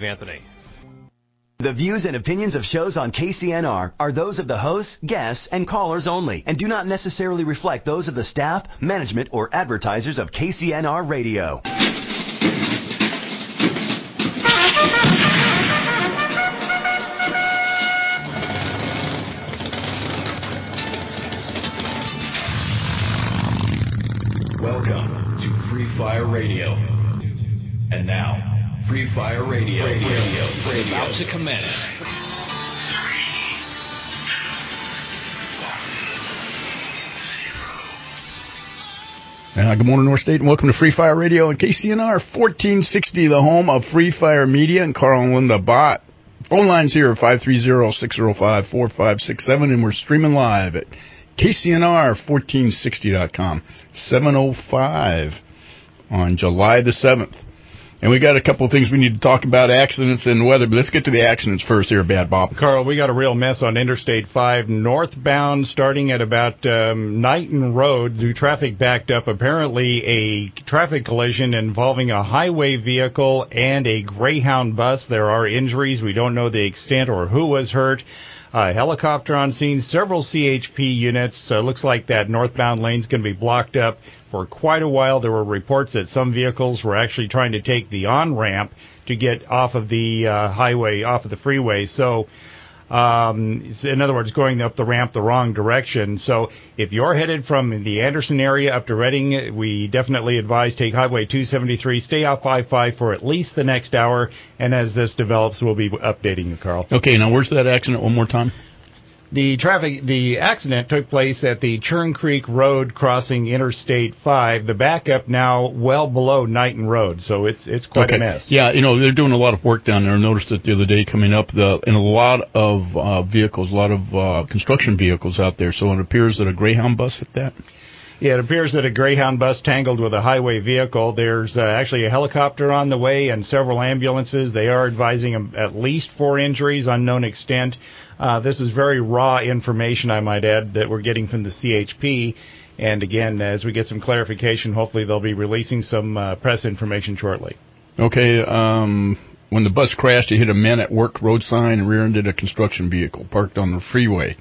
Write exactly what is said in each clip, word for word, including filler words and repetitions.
Anthony. The views and opinions of shows on K C N R are those of the hosts, guests, and callers only, and do not necessarily reflect those of the staff, management, or advertisers of K C N R Radio. Welcome to Free Fire Radio. And now, Free Fire Radio, radio, radio, radio. About to commence. Uh, good morning, North State, and welcome to Free Fire Radio and K C N R fourteen sixty, the home of Free Fire Media and Carl and Linda Bott. Phone lines here, five three zero, six zero five, four five six seven, and we're streaming live at K C N R fourteen sixty dot com, seven oh five on July the seventh. And we got a couple of things we need to talk about, accidents and weather, but let's get to the accidents first here, Bad Bob. Carl, we got a real mess on Interstate five, northbound, starting at about um, Knighton Road. The traffic backed up. Apparently a traffic collision involving a highway vehicle and a Greyhound bus. There are injuries. We don't know the extent or who was hurt. A helicopter on scene, several C H P units. So it looks like that northbound lane's going to be blocked up for quite a while. There were reports that some vehicles were actually trying to take the on-ramp to get off of the uh, highway, off of the freeway. So, um, in other words, going up the ramp the wrong direction. So if you're headed from the Anderson area up to Reading, we definitely advise take Highway two seventy-three, stay off five five for at least the next hour. And as this develops, we'll be updating you, Carl. Okay, now where's that accident one more time? The traffic, the accident took place at the Churn Creek Road crossing Interstate five. The backup now well below Knighton Road, so it's it's quite okay. a mess. Yeah, you know, they're doing a lot of work down there. I noticed it the other day coming up, the, and a lot of uh, vehicles, a lot of uh, construction vehicles out there. So it appears that a Greyhound bus hit that. Yeah, it appears that a Greyhound bus tangled with a highway vehicle. There's uh, actually a helicopter on the way and several ambulances. They are advising at least four injuries, unknown extent. Uh, this is very raw information, I might add, that we're getting from the C H P. And again, as we get some clarification, hopefully they'll be releasing some uh, press information shortly. Okay, um, when the bus crashed, it hit a Men at Work road sign and rear-ended a construction vehicle parked on the freeway.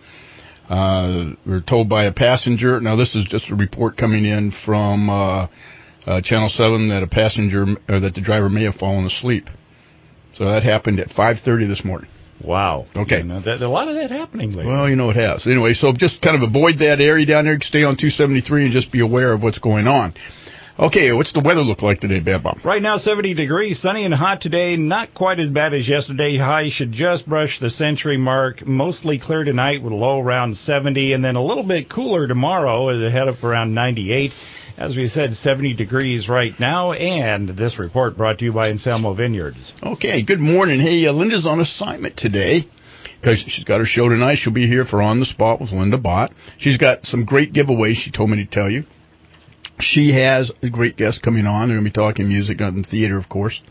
Uh, we were told by a passenger, now this is just a report coming in from uh, uh, Channel seven, that a passenger, or that the driver may have fallen asleep. So that happened at five thirty this morning. Wow. Okay. You know, that, a lot of that happening lately. Well, you know it has. Anyway, so just kind of avoid that area down there. Stay on two seventy-three and just be aware of what's going on. Okay, what's the weather look like today, Bad Bob? Right now, seventy degrees, sunny and hot today. Not quite as bad as yesterday. High should just brush the century mark. Mostly clear tonight with a low around seventy, and then a little bit cooler tomorrow as it head up around ninety-eight. As we said, seventy degrees right now, and this report brought to you by Anselmo Vineyards. Okay, good morning. Hey, uh, Linda's on assignment today because she's got her show tonight. She'll be here for On the Spot with Linda Bott. She's got some great giveaways she told me to tell you. She has a great guest coming on. They're going to be talking music and theater, of course.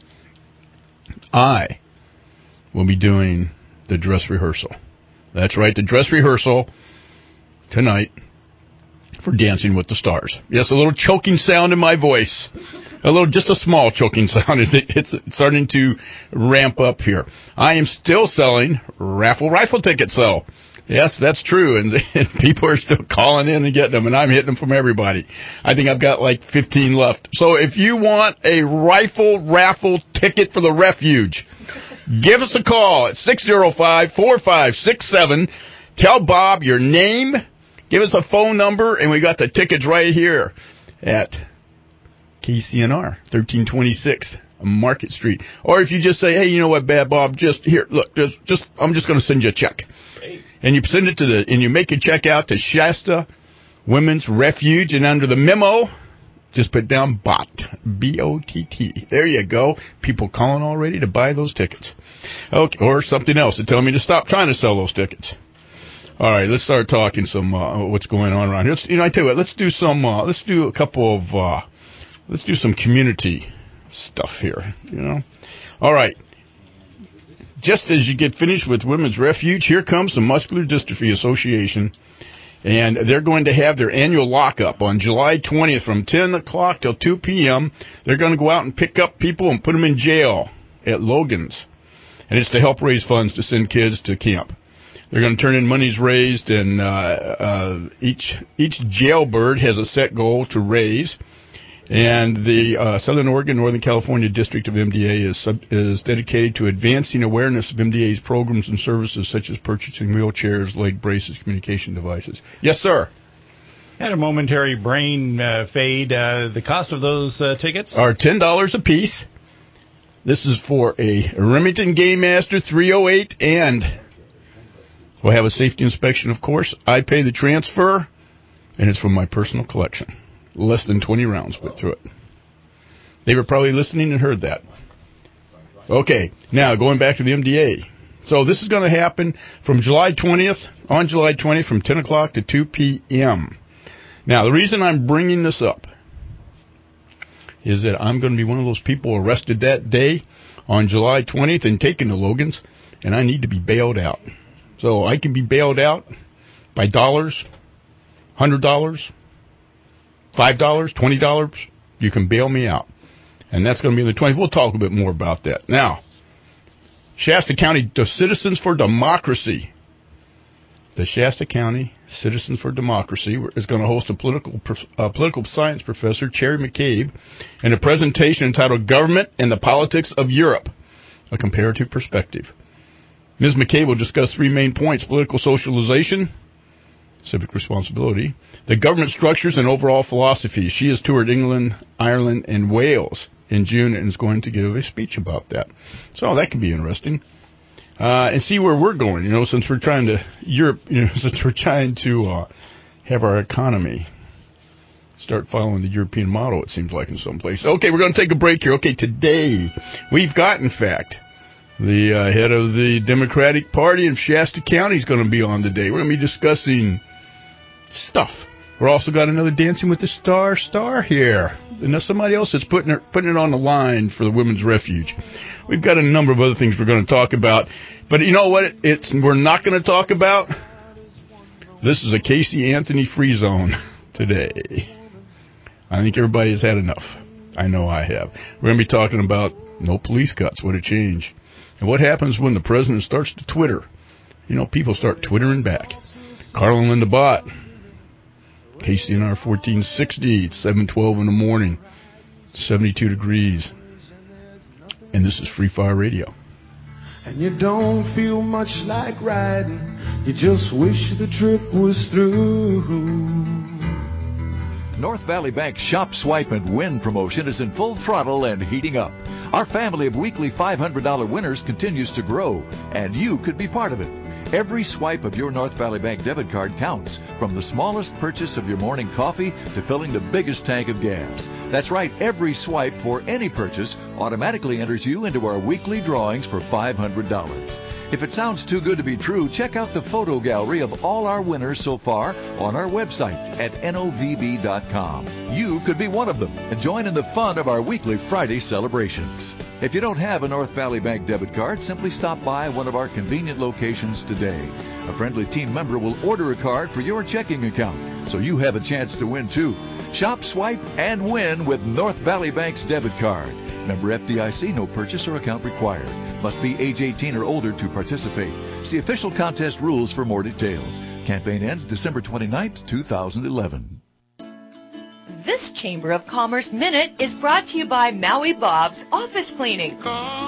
I will be doing the dress rehearsal. That's right, the dress rehearsal tonight for Dancing with the Stars. Yes, a little choking sound in my voice. A little, just a small choking sound. It's starting to ramp up here. I am still selling raffle rifle tickets, though. Yes, that's true, and, and people are still calling in and getting them, and I'm hitting them from everybody. I think I've got like fifteen left. So if you want a rifle raffle ticket for the refuge, give us a call at six oh five, four five six seven. Tell Bob your name. Give us a phone number, and we got the tickets right here at K C N R, thirteen twenty-six Market Street. Or if you just say, hey, you know what, Bad Bob, just here, look, just, just I'm just going to send you a check. Hey. And you send it to the, and you make your check out to Shasta Women's Refuge, and under the memo, just put down BOT, B O T T. There you go. People calling already to buy those tickets. Okay, or something else to tell me to stop trying to sell those tickets. All right, let's start talking some uh, what's going on around here. Let's, you know, I tell you what, let's do some, uh, let's do a couple of, uh, let's do some community stuff here. You know, all right. Just as you get finished with Women's Refuge, here comes the Muscular Dystrophy Association, and they're going to have their annual lockup on July twentieth from ten o'clock till two p.m. They're going to go out and pick up people and put them in jail at Logan's. and it's to help raise funds to send kids to camp. They're going to turn in monies raised, and uh, uh, each each jailbird has a set goal to raise. And the uh, Southern Oregon, Northern California District of M D A is sub, is dedicated to advancing awareness of M D A's programs and services, such as purchasing wheelchairs, leg braces, communication devices. Yes, sir. Had a momentary brain uh, fade. Uh, the cost of those uh, tickets are ten dollars a piece. This is for a Remington Game Master three oh eight, and we'll have a safety inspection, of course. I pay the transfer, and it's from my personal collection. Less than twenty rounds went through it. They were probably listening and heard that. Okay, now going back to the M D A. So this is going to happen from July twentieth, on July twentieth, from ten o'clock to two p.m. Now, the reason I'm bringing this up is that I'm going to be one of those people arrested that day on July twentieth and taken to Logan's, and I need to be bailed out. So I can be bailed out by dollars, one hundred dollars, five dollars, twenty dollars. You can bail me out. And that's going to be on the twentieth. We'll talk a bit more about that. Now, Shasta County Citizens for Democracy. The Shasta County Citizens for Democracy is going to host a political uh, political science professor, Cherry McCabe, in a presentation entitled Government and the Politics of Europe, a Comparative Perspective. Miz McCabe will discuss three main points: political socialization, civic responsibility, the government structures, and overall philosophy. She has toured England, Ireland, and Wales in June and is going to give a speech about that. So that could be interesting. Uh, and see where we're going, you know, since we're trying to Europe, you know, since we're trying to uh, have our economy start following the European model, it seems like, in some places. Okay, we're going to take a break here. Okay, today we've got, in fact, the uh, head of the Democratic Party in Shasta County is going to be on today. We're going to be discussing stuff. We're also got another Dancing with the Star star here. And there's somebody else that's putting it, putting it on the line for the Women's Refuge. We've got a number of other things we're going to talk about. But you know what it's we're not going to talk about? This is a Casey Anthony free zone today. I think everybody's had enough. I know I have. We're going to be talking about no police cuts. What a change. And what happens when the president starts to Twitter? You know, people start twittering back. Carl and Linda Bott. K C N R fourteen sixty. It's seven twelve in the morning. seventy-two degrees. And this is Free Fire Radio. And you don't feel much like riding. You just wish the trip was through. North Valley Bank's Shop, Swipe, and Win promotion is in full throttle and heating up. Our family of weekly five hundred dollars winners continues to grow, and you could be part of it. Every swipe of your North Valley Bank debit card counts, from the smallest purchase of your morning coffee to filling the biggest tank of gas. That's right, every swipe for any purchase automatically enters you into our weekly drawings for five hundred dollars. If it sounds too good to be true, check out the photo gallery of all our winners so far on our website at N O V B dot com. You could be one of them and join in the fun of our weekly Friday celebrations. If you don't have a North Valley Bank debit card, simply stop by one of our convenient locations today. A friendly team member will order a card for your checking account, so you have a chance to win too. Shop, swipe, and win with North Valley Bank's debit card. Member F D I C, no purchase or account required. Must be age eighteen or older to participate. See official contest rules for more details. Campaign ends December twenty-ninth, two thousand eleven. This Chamber of Commerce Minute is brought to you by Maui Bob's Office Cleaning.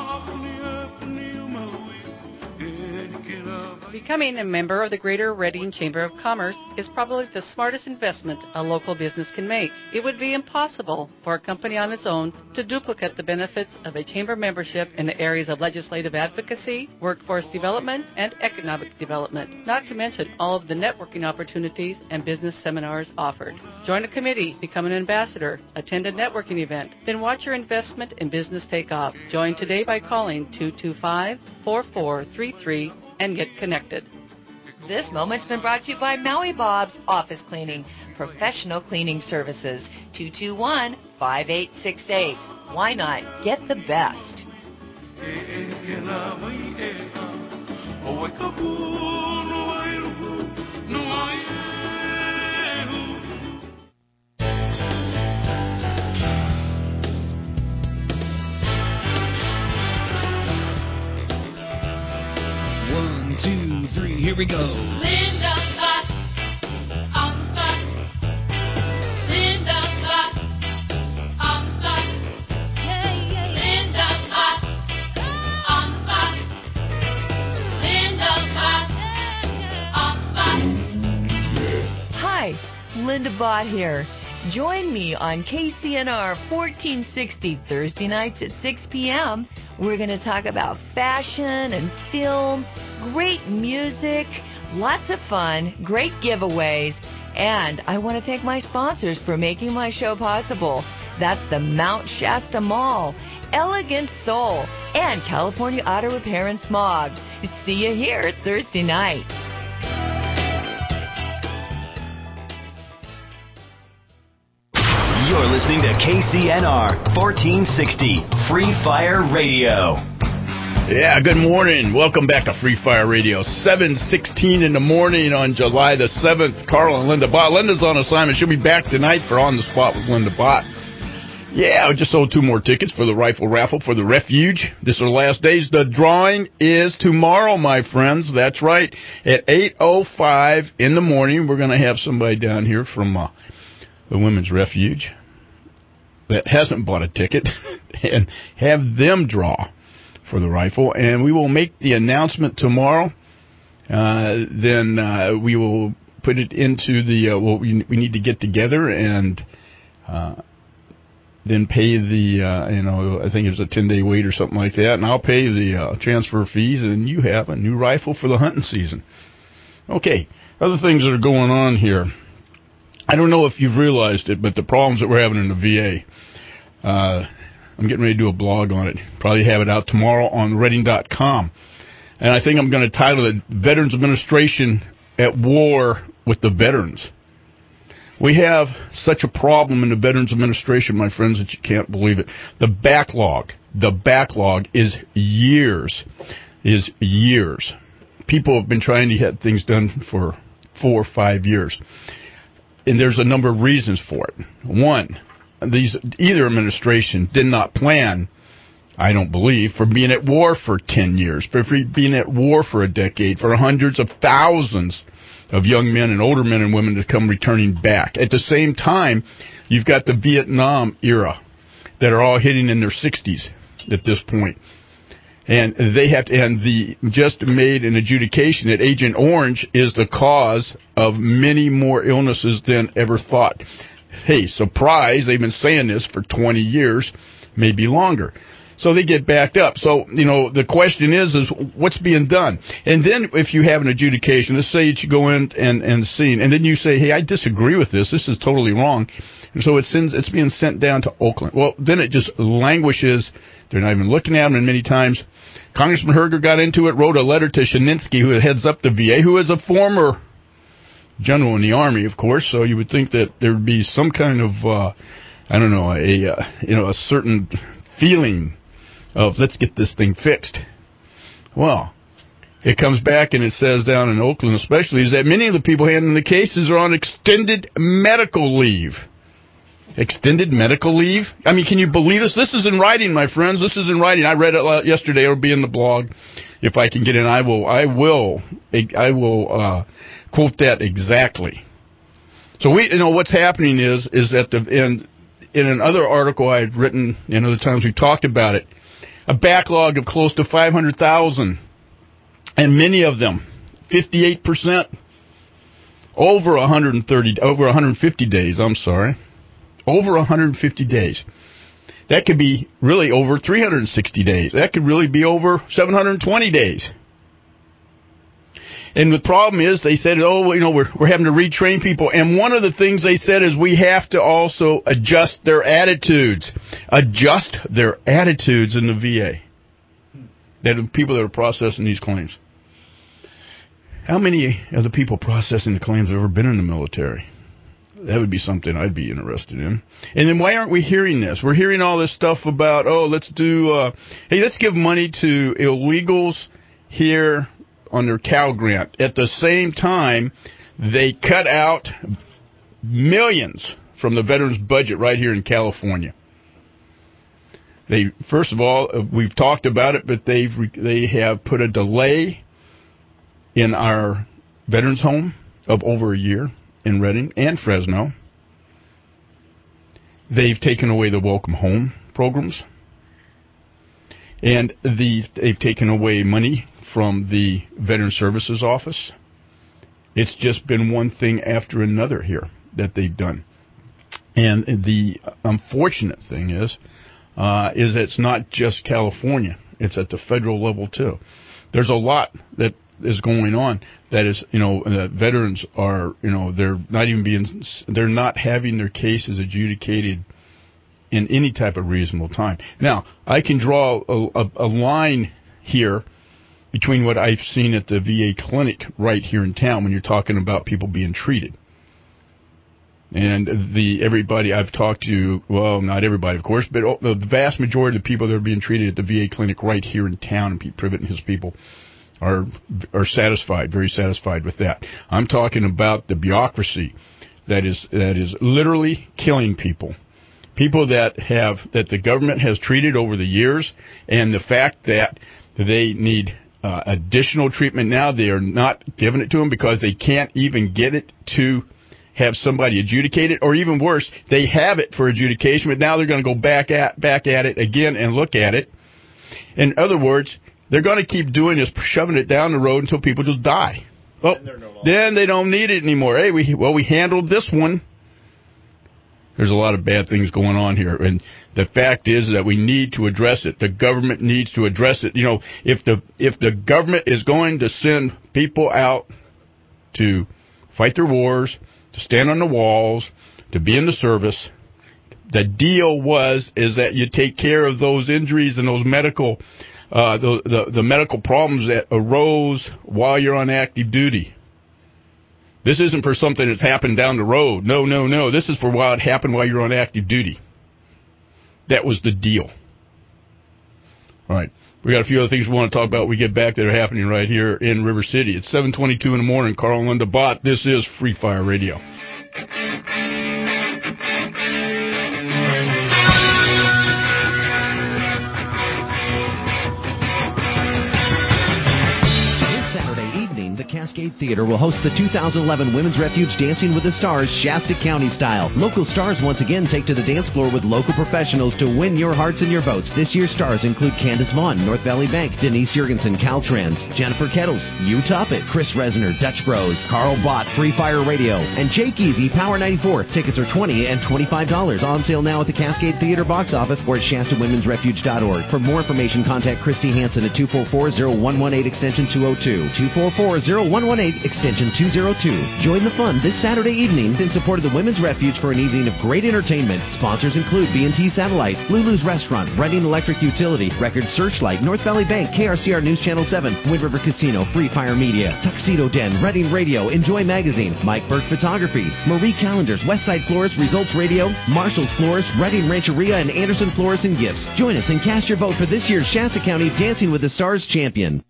Becoming a member of the Greater Reading Chamber of Commerce is probably the smartest investment a local business can make. It would be impossible for a company on its own to duplicate the benefits of a chamber membership in the areas of legislative advocacy, workforce development, and economic development, not to mention all of the networking opportunities and business seminars offered. Join a committee, become an ambassador, attend a networking event, then watch your investment in business take off. Join today by calling two two five, four four three three and get connected. This moment's been brought to you by Maui Bob's Office Cleaning, professional cleaning services. two two one, five eight six eight. Why not get the best? One, two, three, here we go. Linda Bott on the spot. Linda Bott on the spot. Yeah, yeah, yeah. Linda Bott on the spot. Linda Bott on the spot. Hi, Linda Bott here. Join me on K C N R fourteen sixty Thursday nights at six p.m. We're going to talk about fashion and film, great music, lots of fun, great giveaways, and I want to thank my sponsors for making my show possible. That's the Mount Shasta Mall, Elegant Soul, and California Auto Repair and Smog. See you here Thursday night. You're listening to K C N R fourteen sixty Free Fire Radio. Yeah, good morning. Welcome back to Free Fire Radio. seven sixteen in the morning on July the seventh. Carl and Linda Bott. Linda's on assignment. She'll be back tonight for On the Spot with Linda Bott. Yeah, I just sold two more tickets for the rifle raffle for the Refuge. This is the last days. The drawing is tomorrow, my friends. That's right. At eight oh five in the morning, we're going to have somebody down here from uh, the Women's Refuge that hasn't bought a ticket and have them draw for the rifle. And we will make the announcement tomorrow. Uh, then uh, we will put it into the, uh, well, we, we need to get together and uh, then pay the, uh, you know, I think it's a ten-day wait or something like that. And I'll pay the uh, transfer fees, and you have a new rifle for the hunting season. Okay, other things that are going on here. I don't know if you've realized it, but the problems that we're having in the V A, uh, I'm getting ready to do a blog on it. Probably have it out tomorrow on reading dot com. And I think I'm going to title it Veterans Administration at War with the Veterans. We have such a problem in the Veterans Administration, my friends, that you can't believe it. The backlog, the backlog is years, is years. People have been trying to get things done for four or five years. And there's a number of reasons for it. One, these either administration did not plan, I don't believe, for being at war for ten years, for being at war for a decade, for hundreds of thousands of young men and older men and women to come returning back. At the same time, you've got the Vietnam era that are all hitting in their sixties at this point. And they have to, and the just made an adjudication that Agent Orange is the cause of many more illnesses than ever thought. Hey, surprise, they've been saying this for twenty years, maybe longer. So they get backed up. So, you know, the question is, is what's being done? And then if you have an adjudication, let's say that you go in and, and see, and then you say, hey, I disagree with this. This is totally wrong. And so it sends, it's being sent down to Oakland. Well, then it just languishes. They're not even looking at them, and many times Congressman Herger got into it, wrote a letter to Shinsky, who heads up the V A, who is a former general in the Army, of course, so you would think that there would be some kind of, uh, I don't know, a uh, you know, a certain feeling of let's get this thing fixed. Well, it comes back and it says down in Oakland especially is that many of the people handling the cases are on extended medical leave. Extended medical leave? I mean, can you believe this? This is in writing, my friends. This is in writing. I read it yesterday. It'll be in the blog. If I can get in, I will, I will, I will uh, quote that exactly. So we, you know, what's happening is, is that the, in, in another article I had written, and other times we've talked about it, a backlog of close to five hundred thousand, and many of them, fifty-eight percent, over one hundred thirty, over one hundred fifty days, I'm sorry. Over one hundred fifty days. That could be really over three hundred sixty days. That could really be over seven hundred twenty days. And the problem is they said, oh, you know, we're, we're having to retrain people. And one of the things they said is we have to also adjust their attitudes. Adjust their attitudes in the V A. That are people that are processing these claims. How many of the people processing the claims have ever been in the military? That would be something I'd be interested in. And then why aren't we hearing this? We're hearing all this stuff about, oh, let's do, uh, hey, let's give money to illegals here on their Cal Grant. At the same time, they cut out millions from the veterans budget right here in California. They, first of all, uh, we've talked about it, but they've they have put a delay in our veterans home of over a year in Redding and Fresno. They've taken away the welcome home programs. And the, they've taken away money from the Veteran Services Office. It's just been one thing after another here that they've done. And the unfortunate thing is, uh, is it's not just California. It's at the federal level, too. There's a lot that is going on that is, you know, uh, veterans are, you know, they're not even being, they're not having their cases adjudicated in any type of reasonable time. Now, I can draw a, a, a line here between what I've seen at the V A clinic right here in town when you're talking about people being treated. And the everybody I've talked to, well, not everybody, of course, but the vast majority of the people that are being treated at the V A clinic right here in town, and Pete Privet and his people, are are satisfied, very satisfied with that. I'm talking about the bureaucracy that is that is literally killing people. People that have that the government has treated over the years, and the fact that they need uh, additional treatment now, they are not giving it to them because they can't even get it to have somebody adjudicate it, or even worse, they have it for adjudication, but now they're going to go back at back at it again and look at it. In other words, they're going to keep doing this, shoving it down the road until people just die. Well, no then they don't need it anymore. Hey, we well we handled this one. There's a lot of bad things going on here, and the fact is that we need to address it. The government needs to address it. You know, if the if the government is going to send people out to fight their wars, to stand on the walls, to be in the service, the deal was is that you take care of those injuries and those medical uh, the, the the medical problems that arose while you're on active duty. This isn't for something that's happened down the road. No, no, no. This is for what happened while you're on active duty. That was the deal. All right. We got a few other things we want to talk about when we get back that are happening right here in River City. It's seven twenty-two in the morning. Carl and Linda Bott. This is Free Fire Radio. Cascade Theater will host the two thousand eleven Women's Refuge Dancing with the Stars Shasta County style. Local stars once again take to the dance floor with local professionals to win your hearts and your votes. This year's stars include Candace Vaughn, North Valley Bank, Denise Jurgensen, Caltrans, Jennifer Kettles, Hugh Toppett, Chris Resner, Dutch Bros, Carl Bott, Free Fire Radio, and Jake Easy, Power ninety-four. Tickets are twenty dollars and twenty-five dollars. On sale now at the Cascade Theater box office or at Shasta Women's Refuge dot org. For more information, contact Christy Hansen at two four four, zero one one eight extension two oh two. two four four, zero one one eight extension two oh two. Join the fun this Saturday evening in support of the Women's Refuge for an evening of great entertainment. Sponsors include B and T Satellite, Lulu's Restaurant, Redding Electric Utility, Record Searchlight, North Valley Bank, K R C R News Channel seven, Wind River Casino, Free Fire Media, Tuxedo Den, Redding Radio, Enjoy Magazine, Mike Burke Photography, Marie Callender's, Westside Florist, Results Radio, Marshall's Florist, Redding Rancheria, and Anderson Florist and Gifts. Join us and cast your vote for this year's Shasta County Dancing with the Stars champion.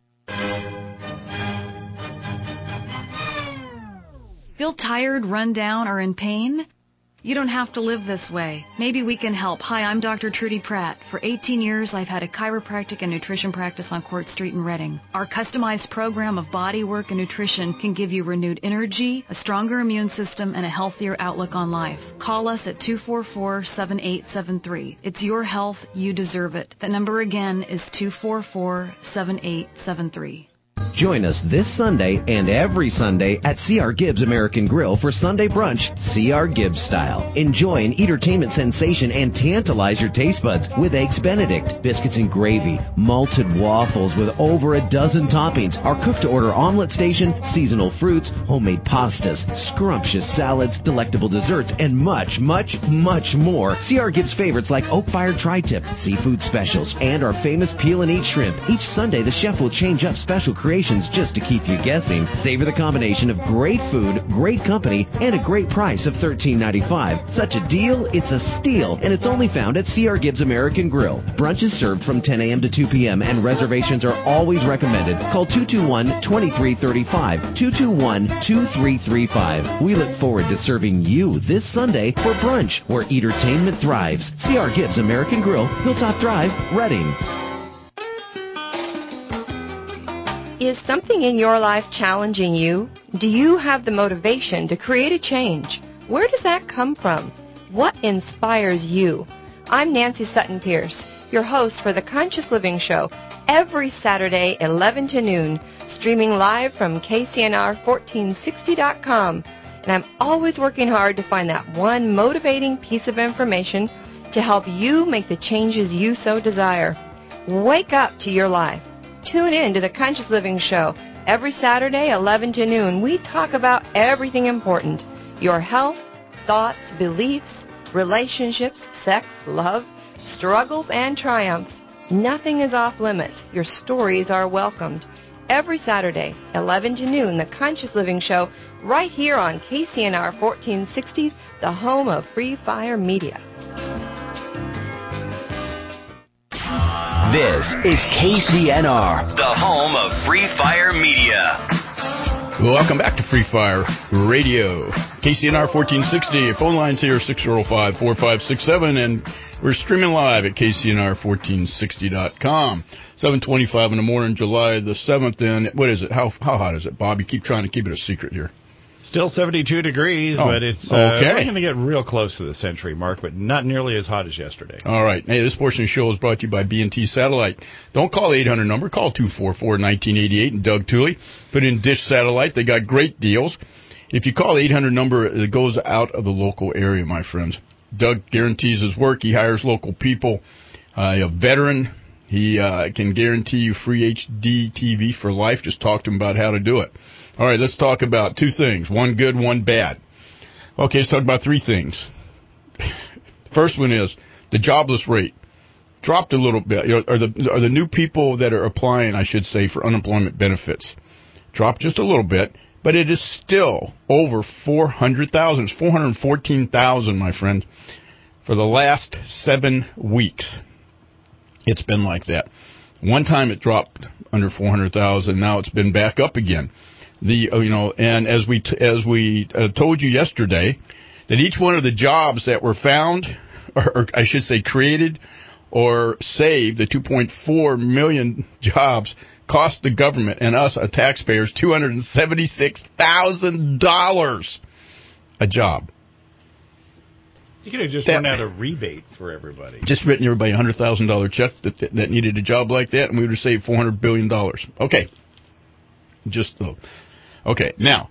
Feel tired, run down, or in pain? You don't have to live this way. Maybe we can help. Hi, I'm Doctor Trudy Pratt. For eighteen years, I've had a chiropractic and nutrition practice on Court Street in Redding. Our customized program of body work and nutrition can give you renewed energy, a stronger immune system, and a healthier outlook on life. Call us at two four four, seven eight seven three. It's your health. You deserve it. The number again is two four four, seven eight seven three. Join us this Sunday and every Sunday at C R Gibbs American Grill for Sunday brunch, C R Gibbs style. Enjoy an entertainment sensation and tantalize your taste buds with Eggs Benedict, biscuits and gravy, malted waffles with over a dozen toppings, our cook-to-order omelet station, seasonal fruits, homemade pastas, scrumptious salads, delectable desserts, and much, much, much more. C R Gibbs favorites like oak-fired tri-tip, seafood specials, and our famous peel and eat shrimp. Each Sunday, the chef will change up special creations just to keep you guessing. Savor the combination of great food, great company, and a great price of thirteen ninety-five. Such a deal, it's a steal, and it's only found at C R Gibbs American Grill. Brunch is served from ten a.m. to two p.m., and reservations are always recommended. Call two two one, two three three five, two two one, two three three five. We look forward to serving you this Sunday for brunch, where entertainment thrives. C R Gibbs American Grill, Hilltop Drive, Redding. Is something in your life challenging you? Do you have the motivation to create a change? Where does that come from? What inspires you? I'm Nancy Sutton Pierce, your host for the Conscious Living Show, every Saturday, eleven to noon, streaming live from K C N R fourteen sixty dot com. And I'm always working hard to find that one motivating piece of information to help you make the changes you so desire. Wake up to your life. Tune in to the Conscious Living Show. Every Saturday, eleven to noon, we talk about everything important. Your health, thoughts, beliefs, relationships, sex, love, struggles, and triumphs. Nothing is off limits. Your stories are welcomed. Every Saturday, eleven to noon, the Conscious Living Show, right here on K C N R fourteen sixty, the home of Free Fire Media. This is K C N R, the home of Free Fire Media. Welcome back to Free Fire Radio. K C N R fourteen sixty. Phone lines here, six oh five, four five six seven, and we're streaming live at K C N R fourteen sixty dot com. seven twenty-five in the morning, July the seventh, and what is it? How how hot is it, Bob? You keep trying to keep it a secret here. Still seventy-two degrees, oh, but it's uh, okay. We're going to get real close to the century mark, but not nearly as hot as yesterday. All right. Hey, this portion of the show is brought to you by B and T Satellite. Don't call the eight hundred number. Call two four four, one nine eight eight and Doug Tooley. Put in Dish Satellite. They got great deals. If you call the eight hundred number, it goes out of the local area, my friends. Doug guarantees his work. He hires local people. Uh, a veteran. He uh, can guarantee you free H D T V for life. Just talk to him about how to do it. All right, let's talk about two things, one good, one bad. Okay, let's talk about three things. First one is the jobless rate dropped a little bit, or the, or the new people that are applying, I should say, for unemployment benefits dropped just a little bit, but it is still over four hundred thousand. It's four hundred fourteen thousand, my friend, for the last seven weeks. It's been like that. One time it dropped under four hundred thousand. Now it's been back up again. The you know, and as we t- as we uh, told you yesterday, that each one of the jobs that were found, or, or I should say created or saved, the two point four million jobs, cost the government and us, uh, taxpayers, two hundred seventy-six thousand dollars a job. You could have just that, run out a rebate for everybody. Just written everybody a one hundred thousand dollars check that, that that needed a job like that, and we would have saved four hundred billion dollars. Okay. Just though. Okay, now,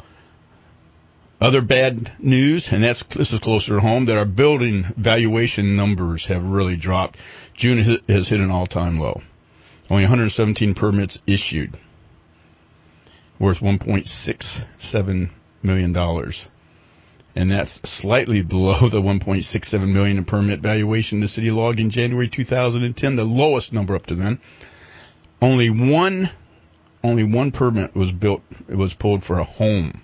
other bad news, and that's this is closer to home, that our building valuation numbers have really dropped. June has hit an all-time low. Only one hundred seventeen permits issued, worth one point six seven million dollars. And that's slightly below the one point six seven million dollars in permit valuation the city logged in January two thousand ten, the lowest number up to then. Only one Only one permit was built, it was pulled for a home.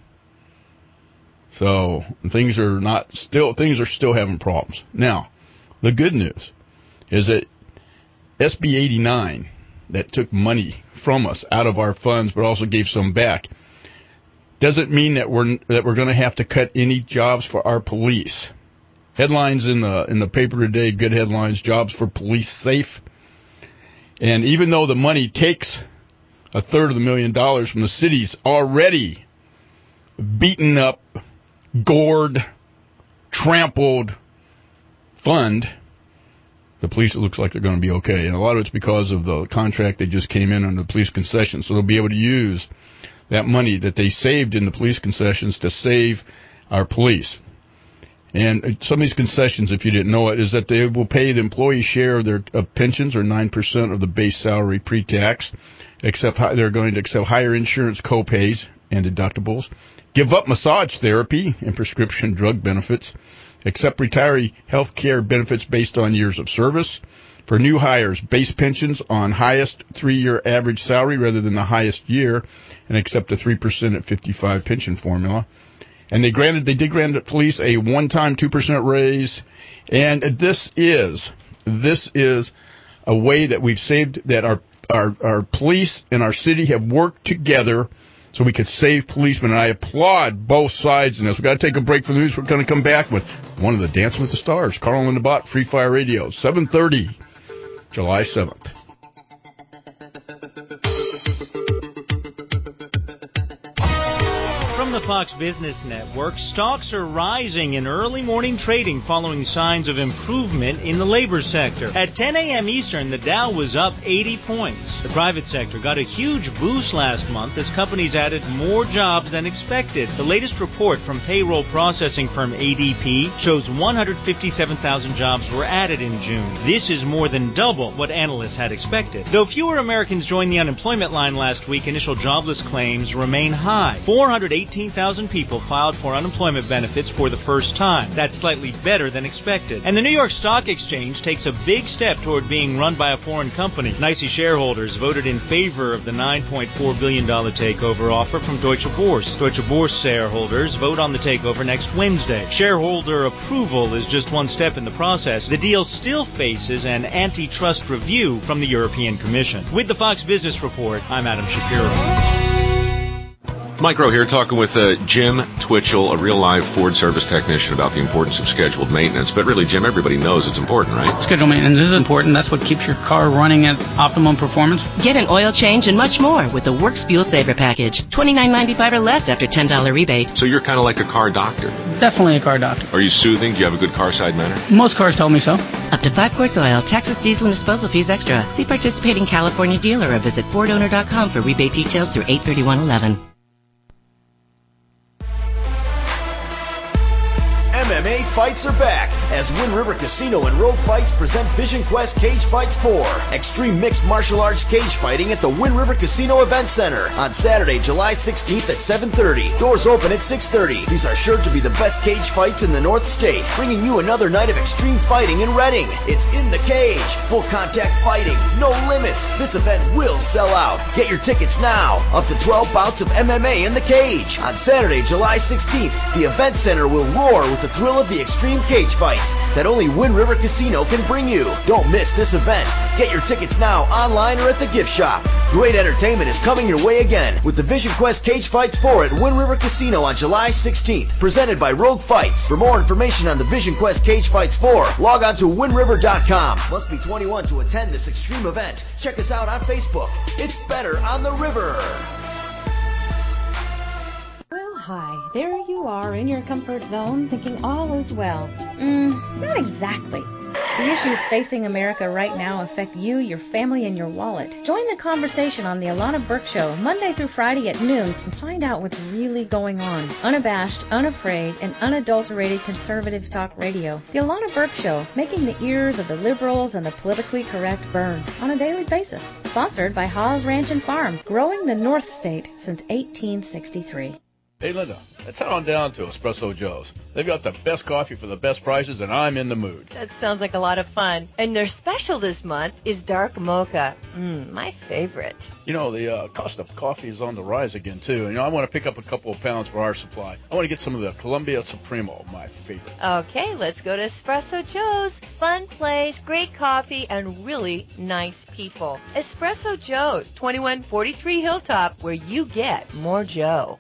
So things are not still, things are still having problems. Now, the good news is that S B eighty-nine, that took money from us out of our funds, but also gave some back, doesn't mean that we're that we're going to have to cut any jobs for our police. Headlines in the in the paper today, good headlines: jobs for police safe. And even though the money takes a third of the million dollars from the city's already beaten up, gored, trampled fund, the police, it looks like they're going to be okay. And a lot of it's because of the contract that just came in on the police concessions. So they'll be able to use that money that they saved in the police concessions to save our police. And some of these concessions, if you didn't know it, is that they will pay the employee share of their of pensions, or nine percent of the base salary pre-tax. Except they're going to accept higher insurance co-pays and deductibles, give up massage therapy and prescription drug benefits, accept retiree health care benefits based on years of service. For new hires, base pensions on highest three-year average salary rather than the highest year, and accept a three percent at fifty-five pension formula. And they granted, they did grant the police a one-time two percent raise. And this is, this is a way that we've saved, that our Our, our police and our city have worked together so we could save policemen, and I applaud both sides in this. We've got to take a break from the news. We're going to come back with one of the Dancing with the Stars, Carl and Linda Bott, Free Fire Radio, seven thirty, July seventh. the Fox Business Network, stocks are rising in early morning trading following signs of improvement in the labor sector. At ten a.m. Eastern, the Dow was up eighty points. The private sector got a huge boost last month as companies added more jobs than expected. The latest report from payroll processing firm A D P shows one hundred fifty-seven thousand jobs were added in June. This is more than double what analysts had expected. Though fewer Americans joined the unemployment line last week, initial jobless claims remain high. four hundred eighteen thousand people filed for unemployment benefits for the first time. That's slightly better than expected. And the New York Stock Exchange takes a big step toward being run by a foreign company. N Y S E shareholders voted in favor of the nine point four billion dollars takeover offer from Deutsche Börse. Deutsche Börse shareholders vote on the takeover next Wednesday. Shareholder approval is just one step in the process. The deal still faces an antitrust review from the European Commission. With the Fox Business Report, I'm Adam Shapiro. Micro here talking with uh, Jim Twitchell, a real-live Ford service technician, about the importance of scheduled maintenance. But really, Jim, everybody knows it's important, right? Scheduled maintenance is important. That's what keeps your car running at optimum performance. Get an oil change and much more with the Works Fuel Saver Package. twenty-nine ninety-five or less after ten dollars rebate. So you're kind of like a car doctor. Definitely a car doctor. Are you soothing? Do you have a good car side manner? Most cars tell me so. Up to five quarts oil, Texas diesel and disposal fees extra. See participating California dealer or visit Ford Owner dot com for rebate details through eight thirty-one eleven. M M A fights are back as Wind River Casino and Rogue Fights present Vision Quest Cage Fights four, extreme mixed martial arts cage fighting at the Wind River Casino Event Center on Saturday, July sixteenth at seven thirty. Doors open at six thirty. These are sure to be the best cage fights in the North State, bringing you another night of extreme fighting in Reading. It's in the cage, full contact fighting, no limits. This event will sell out. Get your tickets now. Up to twelve bouts of M M A in the cage. On Saturday, July sixteenth, the Event Center will roar with the thrill of the extreme cage fights that only Wind River Casino can bring you. Don't miss this event. Get your tickets now online or at the gift shop. Great entertainment is coming your way again with the Vision Quest Cage Fights four at Wind River Casino on July sixteenth. Presented by Rogue Fights. For more information on the Vision Quest Cage Fights four, log on to wind river dot com. Must be twenty-one to attend this extreme event. Check us out on Facebook. It's better on the river. Well, hi. There you are in your comfort zone thinking all is well. Mm, not exactly. The issues facing America right now affect you, your family, and your wallet. Join the conversation on the Alana Burke Show, Monday through Friday at noon, and find out what's really going on. Unabashed, unafraid, and unadulterated conservative talk radio. The Alana Burke Show, making the ears of the liberals and the politically correct burn on a daily basis. Sponsored by Haas Ranch and Farm, growing the North State since eighteen sixty-three. Hey, Linda, let's head on down to Espresso Joe's. They've got the best coffee for the best prices, and I'm in the mood. That sounds like a lot of fun. And their special this month is dark mocha. Mmm, my favorite. You know, the uh, cost of coffee is on the rise again, too. You know, I want to pick up a couple of pounds for our supply. I want to get some of the Columbia Supremo, my favorite. Okay, let's go to Espresso Joe's. Fun place, great coffee, and really nice people. Espresso Joe's, twenty-one forty-three Hilltop, where you get more Joe.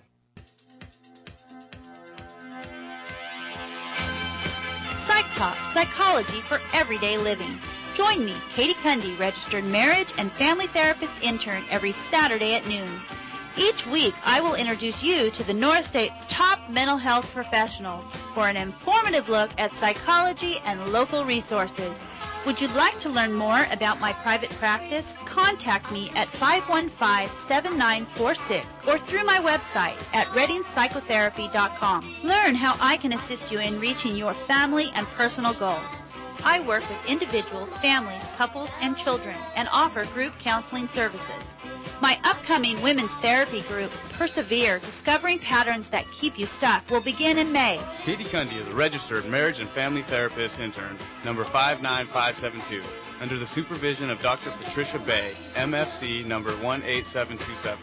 Psych Talk, psychology for everyday living. Join me, Katie Cundy, registered marriage and family therapist intern, every Saturday at noon. Each week, I will introduce you to the North State's top mental health professionals for an informative look at psychology and local resources. Would you like to learn more about my private practice? Contact me at five one five, seven nine four six or through my website at reading psychotherapy dot com. Learn how I can assist you in reaching your family and personal goals. I work with individuals, families, couples, and children and offer group counseling services. My upcoming women's therapy group, Persevere, Discovering Patterns That Keep You Stuck, will begin in May. Katie Cundy is a registered marriage and family therapist intern, number five nine five seven two, under the supervision of Doctor Patricia Bay, M F C number one eight seven two seven.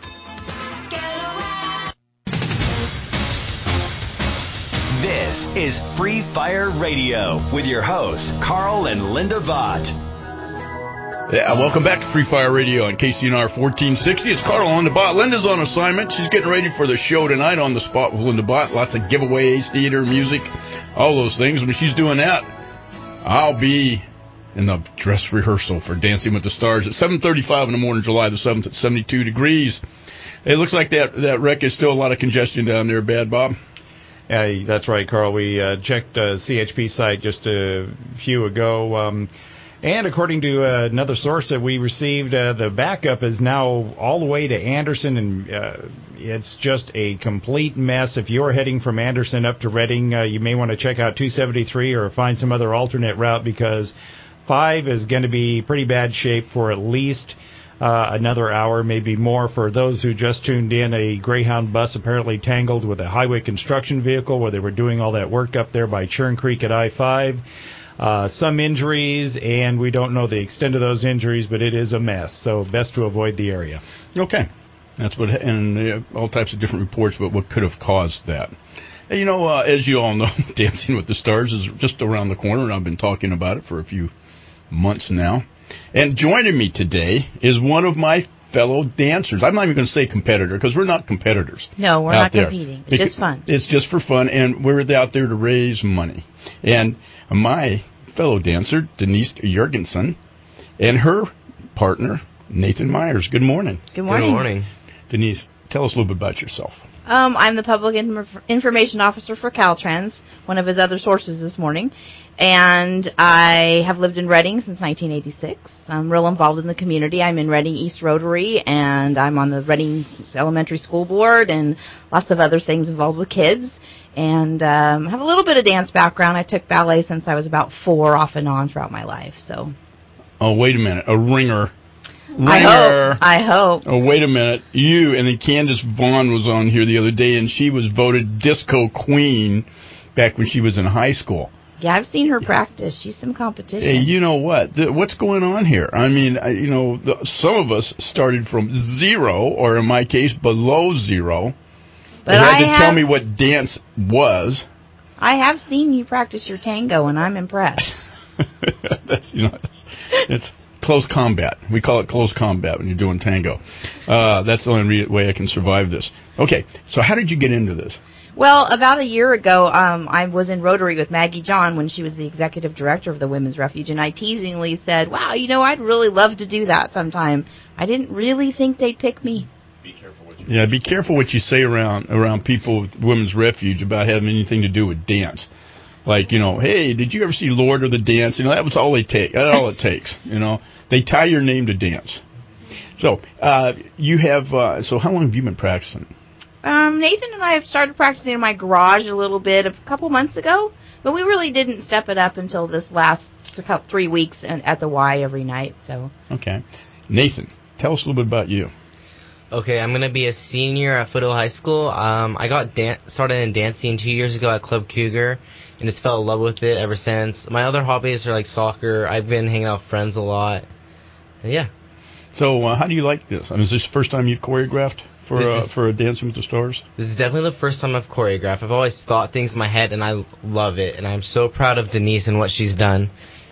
This is Free Fire Radio with your hosts, Carl and Linda Vaught. Yeah, welcome back to Free Fire Radio on K C N R fourteen sixty. It's Carl on the Bot. Linda's on assignment. She's getting ready for the show tonight on the spot with Linda Bot. Lots of giveaways, theater, music, all those things. When she's doing that, I'll be in the dress rehearsal for Dancing with the Stars at seven thirty-five in the morning, July the seventh at seventy-two degrees. It looks like that, that wreck is still a lot of congestion down there, Bad Bob. Uh, that's right, Carl. We uh, checked uh, C H P site just a few ago. Um, and according to uh, another source that we received, uh, the backup is now all the way to Anderson, and uh, it's just a complete mess. If you're heading from Anderson up to Reading, uh, you may want to check out two seventy-three or find some other alternate route, because five is going to be pretty bad shape for at least uh, another hour, maybe more. For those who just tuned in, a Greyhound bus apparently tangled with a highway construction vehicle where they were doing all that work up there by Churn Creek at I five. Uh, some injuries, and we don't know the extent of those injuries, but it is a mess, so best to avoid the area. Okay. That's what, and uh, all types of different reports about what could have caused that. And, you know, uh, as you all know, Dancing with the Stars is just around the corner, and I've been talking about it for a few months now. And joining me today is one of my fellow dancers. I'm not even going to say competitor, because we're not competitors. No, we're out not there. competing. It's just fun. It's just for fun, and we're out there to raise money. And my fellow dancer, Denise Jurgensen, and her partner, Nathan Myers. Good morning. Good morning. Good morning. Denise, tell us a little bit about yourself. Um, I'm the Public Inf- Information Officer for Caltrans, one of his other sources this morning. And I have lived in Reading since nineteen eighty-six. I'm real involved in the community. I'm in Reading East Rotary, and I'm on the Reading Elementary School Board, and lots of other things involved with kids. And um, have a little bit of dance background. I took ballet since I was about four, off and on throughout my life. So. Oh, wait a minute. A ringer. Ringer. I hope. I hope. Oh, wait a minute. You and then Candace Vaughn was on here the other day, and she was voted disco queen back when she was in high school. Yeah, I've seen her practice. She's some competition. Hey, you know what? The, what's going on here? I mean, I, you know, the, some of us started from zero, or in my case, below zero. But and had I to have, tell me what dance was. I have seen you practice your tango, and I'm impressed. That's, you know, it's, it's close combat. We call it close combat when you're doing tango. Uh, that's the only re- way I can survive this. Okay, so how did you get into this? Well, about a year ago, um, I was in Rotary with Maggie John when she was the executive director of the Women's Refuge, and I teasingly said, wow, you know, I'd really love to do that sometime. I didn't really think they'd pick me. Yeah, be careful what you say around around people with Women's Refuge about having anything to do with dance. Like, you know, hey, did you ever see Lord of the Dance? You know, that was all they take. That's all it takes. You know, they tie your name to dance. So, uh, you have. Uh, so, how long have you been practicing? Um, Nathan and I have started practicing in my garage a little bit a couple months ago, but we really didn't step it up until this last about three weeks at the Y every night. So. Okay, Nathan, tell us a little bit about you. Okay, I'm going to be a senior at Foothill High School. Um, I got dan- started in dancing two years ago at Club Cougar and just fell in love with it ever since. My other hobbies are like soccer. I've been hanging out with friends a lot. And yeah. So uh, how do you like this? I mean, is this the first time you've choreographed for uh, for Dancing with the Stars? This is definitely the first time I've choreographed. I've always thought things in my head, and I love it. And I'm so proud of Denise and what she's done.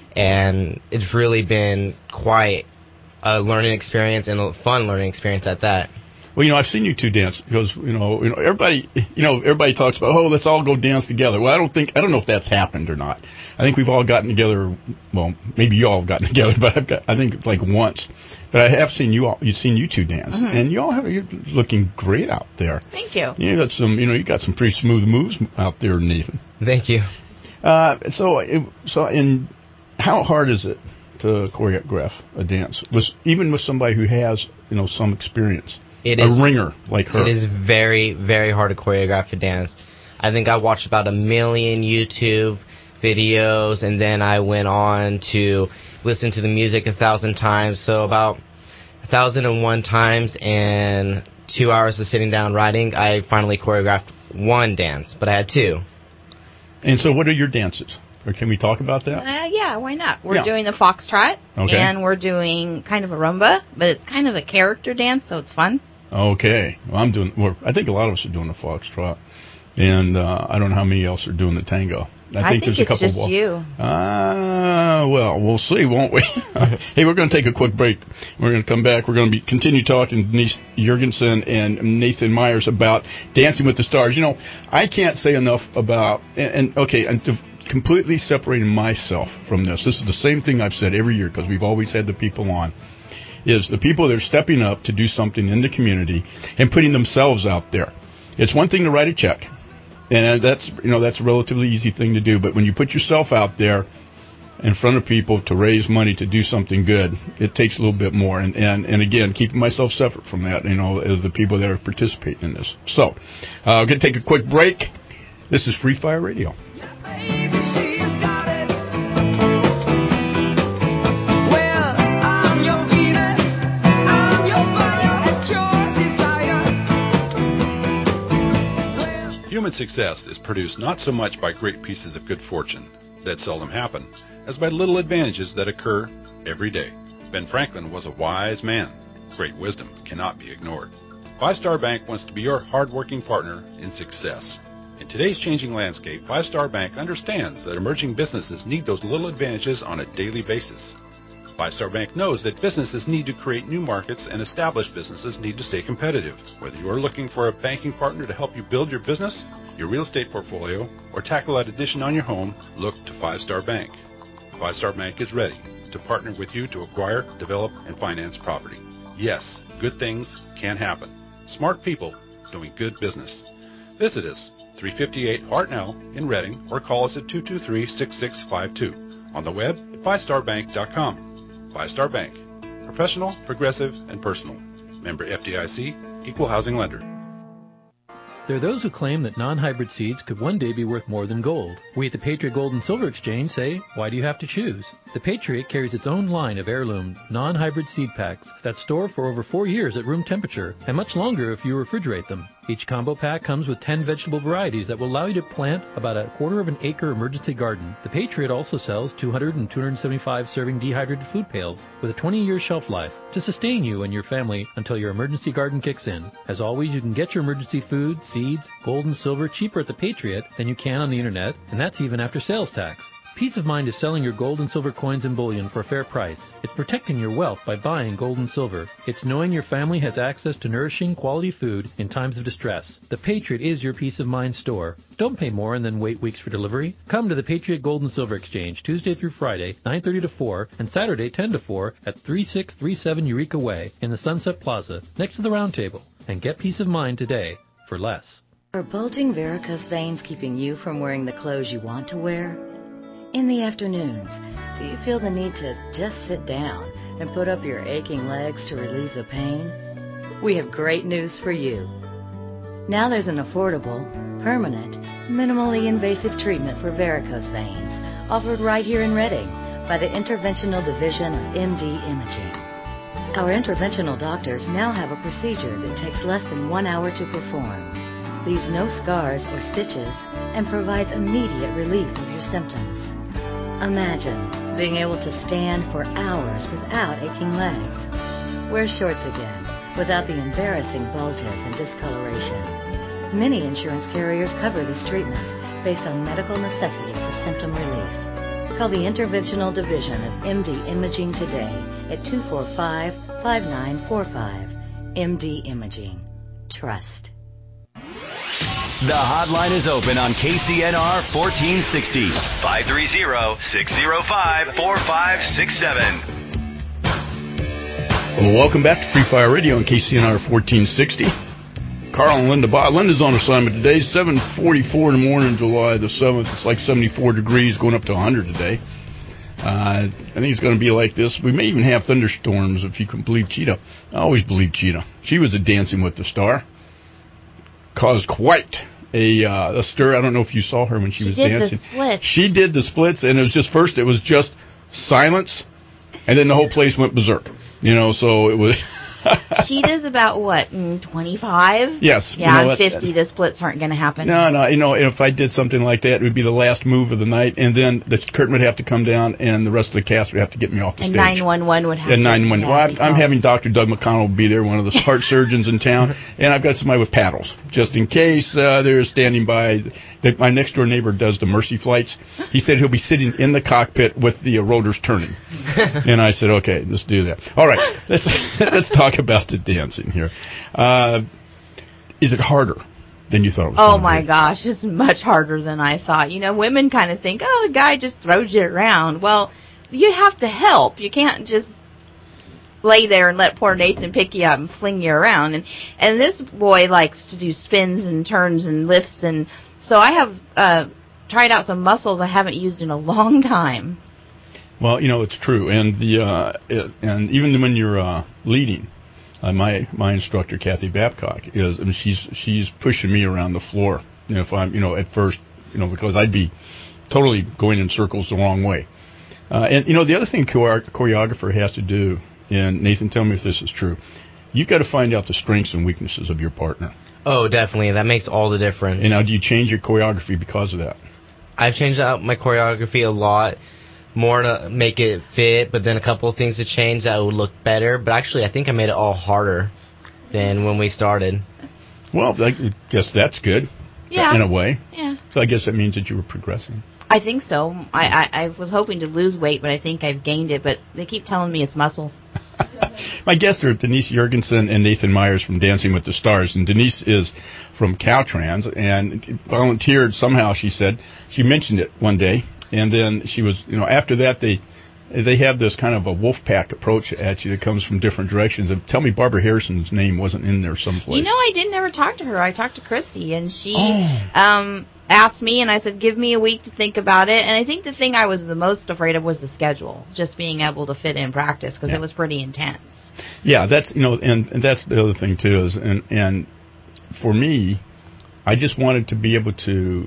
And it's really been quite a learning experience, and a fun learning experience at that. Well, you know, I've seen you two dance because, you know, you know, everybody, you know, everybody talks about, oh, let's all go dance together. Well, I don't think, I don't know if that's happened or not. I think we've all gotten together. Well, maybe you all have gotten together, but I've got, I think like once. But I have seen you all, you've seen you two dance, mm-hmm. and you all have, you're looking great out there. Thank you. You got some, you know, you got some pretty smooth moves out there, Nathan. Thank you. Uh, so, so, in how hard is it to choreograph a dance, with, even with somebody who has, you know, some experience? It a is, ringer like her. It is very, very hard to choreograph a dance. I think I watched about a million YouTube videos, and then I went on to listen to the music a thousand times. So about a thousand and one times and two hours of sitting down writing, I finally choreographed one dance, but I had two. And so what are your dances? Or can we talk about that? Uh, yeah, why not? We're yeah. doing the foxtrot, okay. and we're doing kind of a rumba, but it's kind of a character dance, so it's fun. Okay. Well, I'm doing. Well, I think a lot of us are doing the foxtrot, and uh, I don't know how many else are doing the tango. I, I think, think there's it's a couple. just of, you. Ah, uh, well, we'll see, won't we? Hey, we're going to take a quick break. We're going to come back. We're going to be continue talking to Denise Jurgensen and Nathan Myers about Dancing with the Stars. You know, I can't say enough about and, and okay, and to, completely separating myself from this. This is the same thing I've said every year because we've always had the people on. is the people that are stepping up to do something in the community and putting themselves out there. It's one thing to write a check, and that's you know that's a relatively easy thing to do. But when you put yourself out there in front of people to raise money to do something good, it takes a little bit more. And, and, and again, keeping myself separate from that, you know, as the people that are participating in this. So, uh, I'm going to take a quick break. This is Free Fire Radio. Human success is produced not so much by great pieces of good fortune that seldom happen, as by little advantages that occur every day. Ben Franklin was a wise man. Great wisdom cannot be ignored. Five Star Bank wants to be your hard-working partner in success. In today's changing landscape, Five Star Bank understands that emerging businesses need those little advantages on a daily basis. Five Star Bank knows that businesses need to create new markets and established businesses need to stay competitive. Whether you are looking for a banking partner to help you build your business, your real estate portfolio, or tackle that addition on your home, look to Five Star Bank. Five Star Bank is ready to partner with you to acquire, develop, and finance property. Yes, good things can happen. Smart people doing good business. Visit us, three fifty-eight Hartnell in Reading, or call us at two two three, six six five two. On the web at five star bank dot com. Five Star Bank. Professional, progressive, and personal. Member F D I C, Equal Housing Lender. There are those who claim that non-hybrid seeds could one day be worth more than gold. We at the Patriot Gold and Silver Exchange say, why do you have to choose? The Patriot carries its own line of heirloom, non-hybrid seed packs that store for over four years at room temperature and much longer if you refrigerate them. Each combo pack comes with ten vegetable varieties that will allow you to plant about a quarter of an acre emergency garden. The Patriot also sells two hundred and two hundred seventy-five serving dehydrated food pails with a twenty-year shelf life to sustain you and your family until your emergency garden kicks in. As always, you can get your emergency food, seeds, gold and silver cheaper at the Patriot than you can on the internet, and that's even after sales tax. Peace of mind is selling your gold and silver coins and bullion for a fair price. It's protecting your wealth by buying gold and silver. It's knowing your family has access to nourishing, quality food in times of distress. The Patriot is your peace of mind store. Don't pay more and then wait weeks for delivery. Come to the Patriot Gold and Silver Exchange Tuesday through Friday, nine thirty to four, and Saturday, ten to four, at thirty-six thirty-seven Eureka Way in the Sunset Plaza, next to the Round Table. And get peace of mind today for less. Are bulging varicose veins keeping you from wearing the clothes you want to wear? In the afternoons, do you feel the need to just sit down and put up your aching legs to relieve the pain? We have great news for you. Now there's an affordable, permanent, minimally invasive treatment for varicose veins offered right here in Reading by the Interventional Division of M D Imaging. Our interventional doctors now have a procedure that takes less than one hour to perform, leaves no scars or stitches, and provides immediate relief of your symptoms. Imagine being able to stand for hours without aching legs. Wear shorts again without the embarrassing bulges and discoloration. Many insurance carriers cover this treatment based on medical necessity for symptom relief. Call the Interventional Division of M D Imaging today at two four five, five nine four five. M D Imaging. Trust. The hotline is open on K C N R fourteen sixty, five three zero, six zero five, four five six seven. Well, welcome back to Free Fire Radio on K C N R fourteen sixty. Carl and Linda Bott. Linda's on assignment today, seven forty-four in the morning, July the seventh. It's like seventy-four degrees, going up to one hundred today. Uh, I think it's going to be like this. We may even have thunderstorms, if you can believe Cheetah. I always believe Cheetah. She was a Dancing with the Star. Caused quite a, uh, a stir. I don't know if you saw her when she, she was did dancing. The splits. She did the splits, and it was just first it was just silence, and then the whole place went berserk. You know, so it was. Cheetah's about what, twenty-five? Yes. Yeah, you know, I'm fifty. The splits aren't going to happen. No, no. You know, if I did something like that, it would be the last move of the night, and then the curtain would have to come down, and the rest of the cast would have to get me off the and stage. And nine one one would have and to. nine one one. Well, I'm, I'm having Doctor Doug McConnell be there, one of the heart surgeons in town, and I've got somebody with paddles, just in case uh, they're standing by. The, my next door neighbor does the Mercy flights. He said he'll be sitting in the cockpit with the uh, rotors turning, and I said, okay, let's do that. All right, let's let's talk about the dancing here. Uh, is it harder than you thought it was? Oh my be? gosh, it's much harder than I thought. You know, women kind of think, oh, the guy just throws you around. Well, you have to help. You can't just lay there and let poor Nathan pick you up and fling you around. And and this boy likes to do spins and turns and lifts, and so I have uh, tried out some muscles I haven't used in a long time. Well, you know, it's true, and the uh, it, and even when you're uh, leading, uh, my my instructor Kathy Babcock is, I mean, she's she's pushing me around the floor. You know, if I'm, you know, at first, you know, because I'd be totally going in circles the wrong way. Uh, and you know, the other thing a chore- choreographer has to do, and Nathan, tell me if this is true, you've got to find out the strengths and weaknesses of your partner. Oh, definitely. That makes all the difference. And now, do you change your choreography because of that? I've changed out my choreography a lot, more to make it fit, but then a couple of things to change that would look better. But actually, I think I made it all harder than when we started. Well, I guess that's good. Yeah. In a way. Yeah. So I guess that means that you were progressing. I think so. I, I, I was hoping to lose weight, but I think I've gained it. But they keep telling me it's muscle. My guests are Denise Jurgensen and Nathan Myers from Dancing with the Stars. And Denise is from Caltrans and volunteered somehow, she said. She mentioned it one day. And then she was, you know, after that, they they have this kind of a wolf pack approach at you that comes from different directions. And tell me Barbara Harrison's name wasn't in there someplace. You know, I didn't ever talk to her. I talked to Christy, and she oh. um, asked me, and I said, give me a week to think about it. And I think the thing I was the most afraid of was the schedule, just being able to fit in practice, because yeah. it was pretty intense. Yeah, that's, you know, and, and that's the other thing, too, is, and, and for me, I just wanted to be able to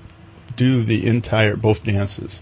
do the entire, both dances,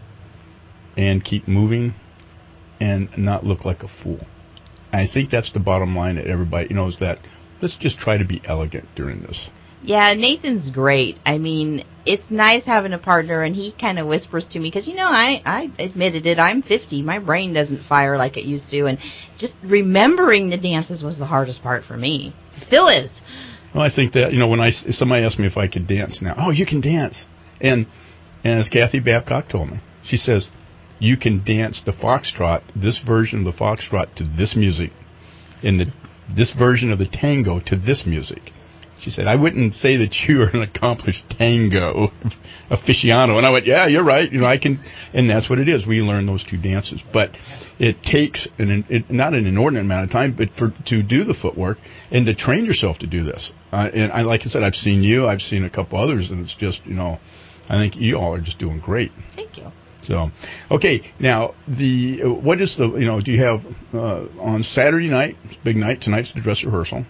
and keep moving and not look like a fool. I think that's the bottom line that everybody, you know, is that let's just try to be elegant during this. Yeah, Nathan's great. I mean, it's nice having a partner, and he kind of whispers to me, because, you know, I, I admitted it, I'm fifty. My brain doesn't fire like it used to, and just remembering the dances was the hardest part for me. Still is. Well, I think that, you know, when I, somebody asked me if I could dance now, oh, you can dance. And, and as Kathy Babcock told me, she says, you can dance the foxtrot, this version of the foxtrot to this music, and the, this version of the tango to this music. She said, I wouldn't say that you are an accomplished tango aficionado. And I went, yeah, you're right. You know, I can, and that's what it is. We learn those two dances. But it takes, an, it, not an inordinate amount of time, but for to do the footwork and to train yourself to do this. Uh, and I, like I said, I've seen you, I've seen a couple others, and it's just, you know, I think you all are just doing great. Thank you. So, okay, now, the uh, what is the, you know, do you have, uh, on Saturday night, it's a big night, tonight's the dress rehearsal.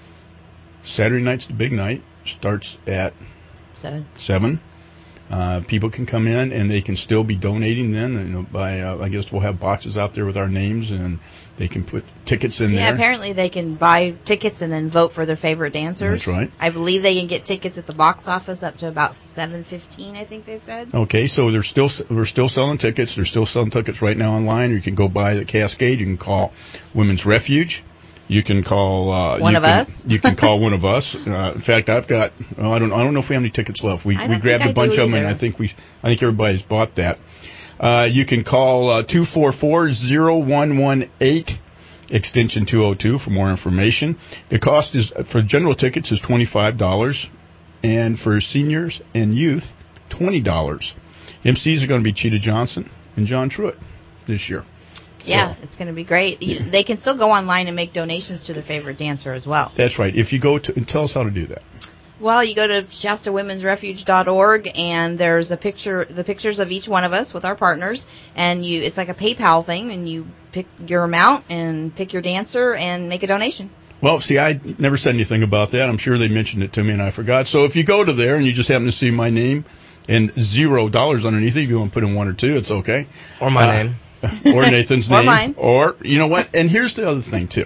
Saturday night's the big night, starts at seven. Seven. Uh, people can come in and they can still be donating then. You know, by uh, I guess we'll have boxes out there with our names and they can put tickets in yeah, there. Yeah, apparently they can buy tickets and then vote for their favorite dancers. That's right. I believe they can get tickets at the box office up to about seven fifteen. I think they said. Okay, so they're still we're still selling tickets. They're still selling tickets right now online. Or you can go by the Cascade. You can call Women's Refuge. You can call uh, one you of can, us. You can call one of us. Uh, in fact, I've got. Oh, I don't. I don't know if we have any tickets left. We we grabbed a bunch of them, and I think we. I think everybody's bought that. Uh, you can call uh, two four four zero one one eight extension two oh two for more information. The cost is for general tickets is twenty five dollars, and for seniors and youth twenty dollars. M Cs are going to be Cheetah Johnson and John Truitt this year. Yeah, it's going to be great. They can still go online and make donations to their favorite dancer as well. That's right. If you go to, and tell us how to do that. Well, you go to Shasta Women's Refuge dot org, and there's a picture, the pictures of each one of us with our partners, and you, it's like a PayPal thing, and you pick your amount and pick your dancer and make a donation. Well, see, I never said anything about that. I'm sure they mentioned it to me, and I forgot. So if you go to there and you just happen to see my name and zero dollars underneath it, if you want to put in one or two, it's okay. Or my uh, name. Or Nathan's or name. Mine. Or, you know what? And here's the other thing, too.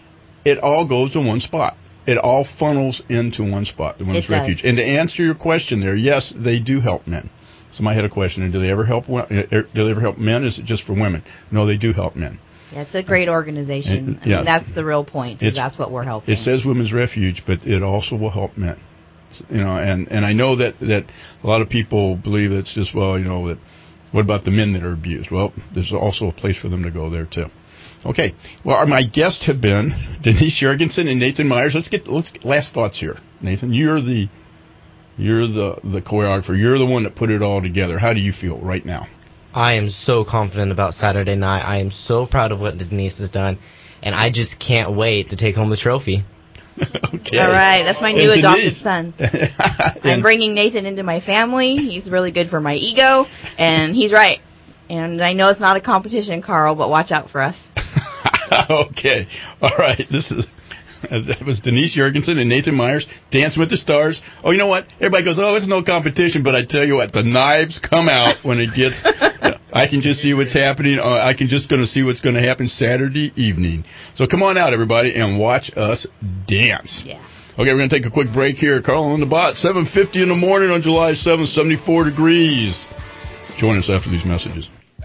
It all goes to one spot. It all funnels into one spot, the Women's It does. Refuge. And to answer your question there, yes, they do help men. Somebody had a question, do they ever help do they ever help men? Is it just for women? No, they do help men. Yeah, it's a great organization. It, I yes. mean, that's the real point, is It's, that's what we're helping. It says Women's Refuge, but it also will help men. You know, and, and I know that, that a lot of people believe it's just, well, you know, that what about the men that are abused? Well, there's also a place for them to go there, too. Okay. Well, my guests have been Denise Jurgensen and Nathan Myers. Let's get let's get last thoughts here. Nathan, you're the you're the, the choreographer. You're the one that put it all together. How do you feel right now? I am so confident about Saturday night. I am so proud of what Denise has done. and I just can't wait to take home the trophy. Okay. All right, that's my new And adopted Denise. son. I'm bringing Nathan into my family. He's really good for my ego, and he's right. And I know it's not a competition, Carl, but watch out for us. Okay. All right. This is that was Denise Jurgensen and Nathan Myers, Dancing with the Stars. Oh, you know what? Everybody goes, oh, it's no competition, but I tell you what, the knives come out when it gets. I can just see what's happening. Uh, I can just going to see what's going to happen Saturday evening. So come on out, everybody, and watch us dance. Yeah. Okay, we're going to take a quick break here. Carl on the Bot, seven fifty in the morning on July seventh, seventy-four degrees. Join us after these messages.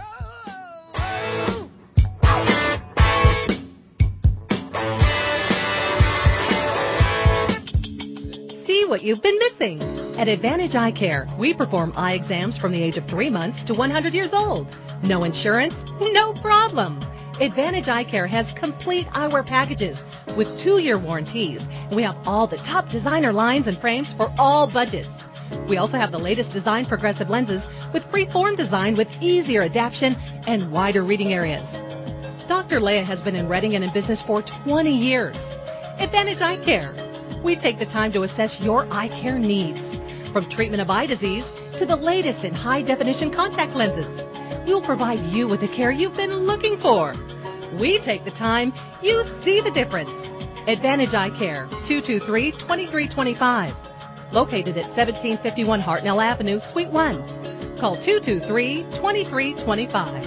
See what you've been missing. At Advantage Eye Care, we perform eye exams from the age of three months to one hundred years old. No insurance? No problem. Advantage Eye Care has complete eyewear packages with two-year warranties. And we have all the top designer lines and frames for all budgets. We also have the latest design progressive lenses with free-form design with easier adaptation and wider reading areas. Doctor Leah has been in Reading and in business for twenty years. Advantage Eye Care. We take the time to assess your eye care needs, from treatment of eye disease to the latest in high-definition contact lenses. We'll provide you with the care you've been looking for. We take the time, you see the difference. Advantage Eye Care, two two three, two three two five. Located at seventeen fifty-one Hartnell Avenue, Suite one. Call two two three, two three two five.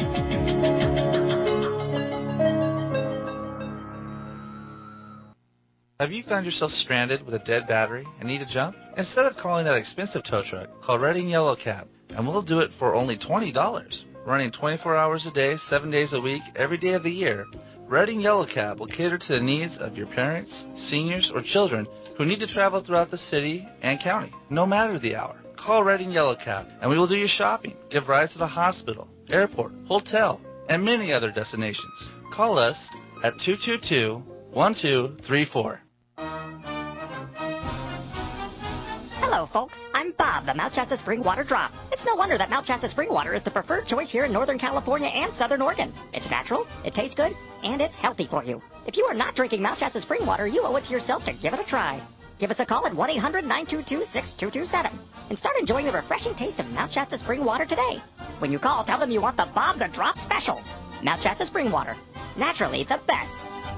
Have you found yourself stranded with a dead battery and need a jump? Instead of calling that expensive tow truck, call Reading Yellow Cab, and we'll do it for only twenty dollars. Running twenty-four hours a day, seven days a week, every day of the year, Reading Yellow Cab will cater to the needs of your parents, seniors, or children who need to travel throughout the city and county, no matter the hour. Call Reading Yellow Cab, and we will do your shopping, give rides to the hospital, airport, hotel, and many other destinations. Call us at two two two, one two three four. Hello, folks. I'm Bob, the Mount Shasta Spring Water Drop. It's no wonder that Mount Shasta Spring Water is the preferred choice here in Northern California and Southern Oregon. It's natural, it tastes good, and it's healthy for you. If you are not drinking Mount Shasta Spring Water, you owe it to yourself to give it a try. Give us a call at one eight hundred, nine two two, six two two seven and start enjoying the refreshing taste of Mount Shasta Spring Water today. When you call, tell them you want the Bob the Drop special. Mount Shasta Spring Water. Naturally the best.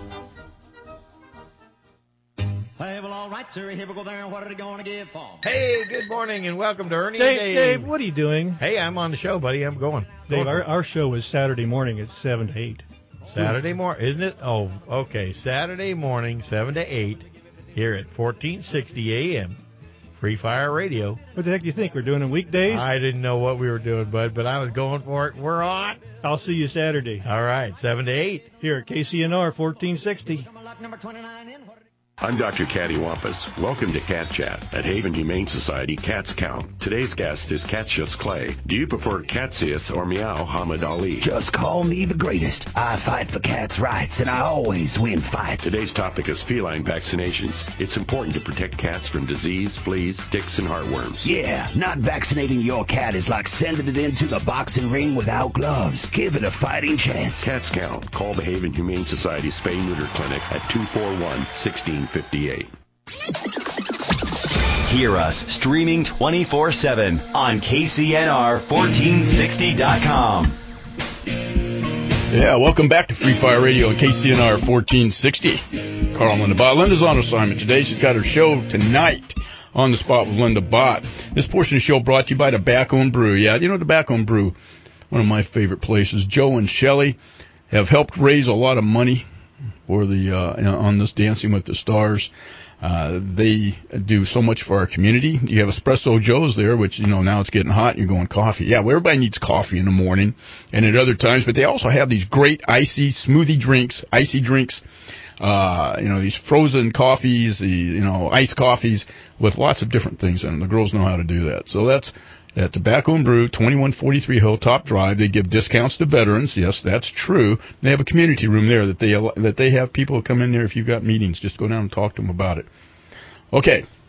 Hey, well, all right, sir. Here we go there. What are they going to give for? Hey, good morning and welcome to Ernie Dave, and Dave. Dave, what are you doing? Hey, I'm on the show, buddy. I'm going. Dave, Going. our, our show is Saturday morning at seven to eight. Saturday morning, isn't it? Oh, okay. Saturday morning, seven to eight, here at fourteen sixty A M, Free Fire Radio. What the heck do you think? We're doing it weekdays? I didn't know what we were doing, bud, but I was going for it. We're on. I'll see you Saturday. All right, seven to eight. Here at K C N R fourteen sixty. I'm Doctor Catty Wampus. Welcome to Cat Chat. At Haven Humane Society, cats count. Today's guest is Catsius Clay. Do you prefer Catsius or Meow Hamid Ali? Just call me the greatest. I fight for cats' rights, and I always win fights. Today's topic is feline vaccinations. It's important to protect cats from disease, fleas, ticks, and heartworms. Yeah, not vaccinating your cat is like sending it into the boxing ring without gloves. Give it a fighting chance. Cats count. Call the Haven Humane Society Spay Neuter Clinic at two four one, one six five eight. Hear us streaming twenty-four seven on K C N R fourteen sixty dot com. Yeah, welcome back to Free Fire Radio on K C N R fourteen sixty. Carl Linda Bott. Linda's on assignment today. She's got her show tonight on the spot with Linda Bott. This portion of the show brought to you by Tobacco and Brew. Yeah, you know, Tobacco and Brew, one of my favorite places. Joe and Shelley have helped raise a lot of money for the uh, on this Dancing with the Stars. Uh, they do so much for our community. You have Espresso Joe's there, which, you know, now it's getting hot and you're going coffee. Yeah, well, everybody needs coffee in the morning and at other times, but they also have these great icy smoothie drinks, icy drinks, uh, you know, these frozen coffees, the, you know, iced coffees with lots of different things in them. The girls know how to do that. So that's at Tobacco and Brew, twenty-one forty-three Hilltop Drive. They give discounts to veterans. Yes, that's true. They have a community room there that they that they have people come in there if you've got meetings. Just go down and talk to them about it. Okay,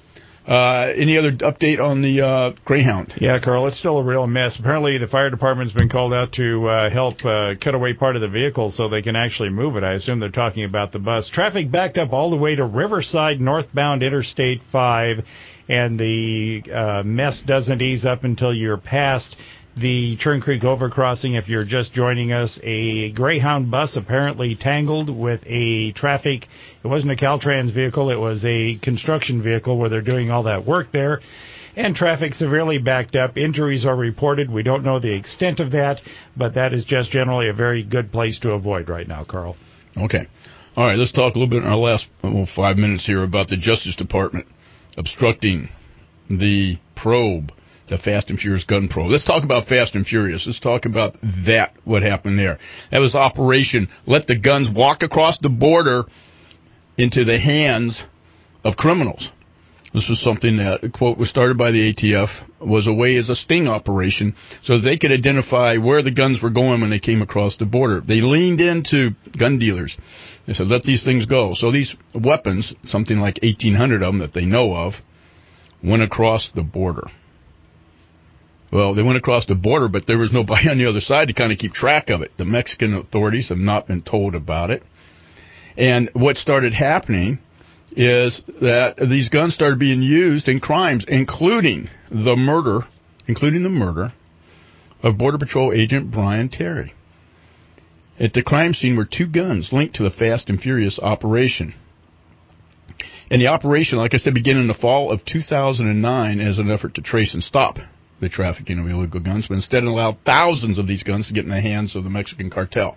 Uh, any other update on the uh, Greyhound? Yeah, Carl, it's still a real mess. Apparently, the fire department's been called out to uh, help uh, cut away part of the vehicle so they can actually move it. I assume they're talking about the bus. Traffic backed up all the way to Riverside, northbound Interstate five, and the uh, mess doesn't ease up until you're past the Churn Creek overcrossing. If you're just joining us, a Greyhound bus apparently tangled with a traffic. It wasn't a Caltrans vehicle. It was a construction vehicle where they're doing all that work there. And traffic severely backed up. Injuries are reported. We don't know the extent of that, but that is just generally a very good place to avoid right now, Carl. Okay. All right, let's talk a little bit in our last well, five minutes here about the Justice Department obstructing the probe, the Fast and Furious gun probe. Let's talk about Fast and Furious. Let's talk about that, what happened there. That was Operation Let the Guns Walk Across the Border into the hands of criminals. This was something that, quote, was started by the A T F, was a way as a sting operation so that they could identify where the guns were going when they came across the border. They leaned into gun dealers. They said, let these things go. So these weapons, something like eighteen hundred of them that they know of, went across the border. Well, they went across the border, but there was nobody on the other side to kind of keep track of it. The Mexican authorities have not been told about it. And what started happening is that these guns started being used in crimes, including the murder, including the murder of Border Patrol agent Brian Terry. At the crime scene were two guns linked to the Fast and Furious operation. And the operation, like I said, began in the fall of two thousand nine as an effort to trace and stop the trafficking of illegal guns, but instead allowed thousands of these guns to get in the hands of the Mexican cartel.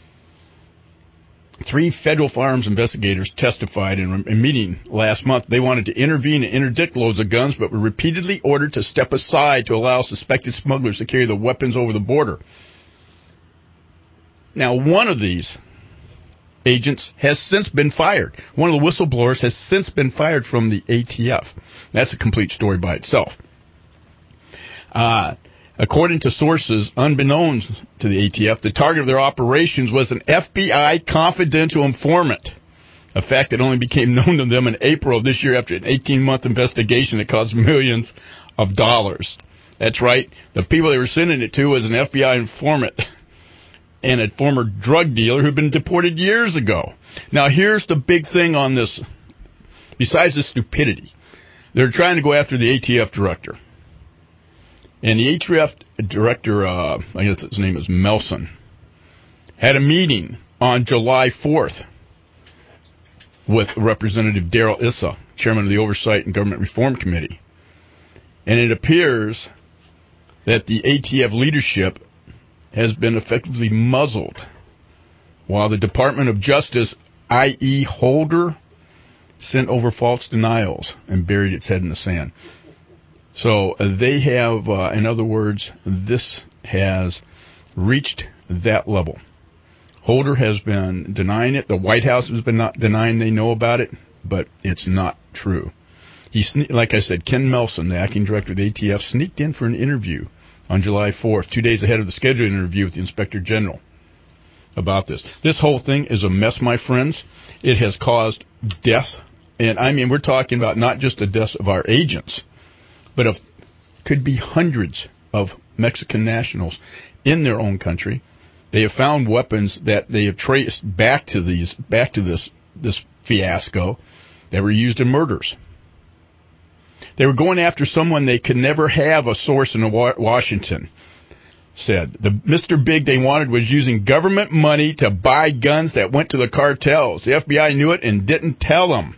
Three federal firearms investigators testified in a meeting last month. They wanted to intervene and interdict loads of guns, but were repeatedly ordered to step aside to allow suspected smugglers to carry the weapons over the border. Now, one of these agents has since been fired. One of the whistleblowers has since been fired from the A T F. That's a complete story by itself. Uh, according to sources unbeknownst to the A T F, the target of their operations was an F B I confidential informant, a fact that only became known to them in April of this year after an eighteen-month investigation that cost millions of dollars. That's right. The people they were sending it to was an F B I informant and a former drug dealer who'd been deported years ago. Now, here's the big thing on this. Besides the stupidity, they're trying to go after the A T F director. And the A T F director, uh, I guess his name is Melson, had a meeting on July fourth with Representative Darrell Issa, chairman of the Oversight and Government Reform Committee. And it appears that the A T F leadership has been effectively muzzled, while the Department of Justice, that is. Holder, sent over false denials and buried its head in the sand. So uh, they have, uh, in other words, this has reached that level. Holder has been denying it. The White House has been not denying they know about it, but it's not true. He, sne- like I said, Ken Melson, the acting director of the A T F, sneaked in for an interview on July fourth, two days ahead of the scheduled interview with the Inspector General about this. This whole thing is a mess, my friends. It has caused death. And, I mean, we're talking about not just the deaths of our agents, but of could be hundreds of Mexican nationals in their own country. They have found weapons that they have traced back to these, back to this this fiasco that were used in murders. They were going after someone they could never have a source in Washington said. The Mister Big they wanted was using government money to buy guns that went to the cartels. The F B I knew it and didn't tell them.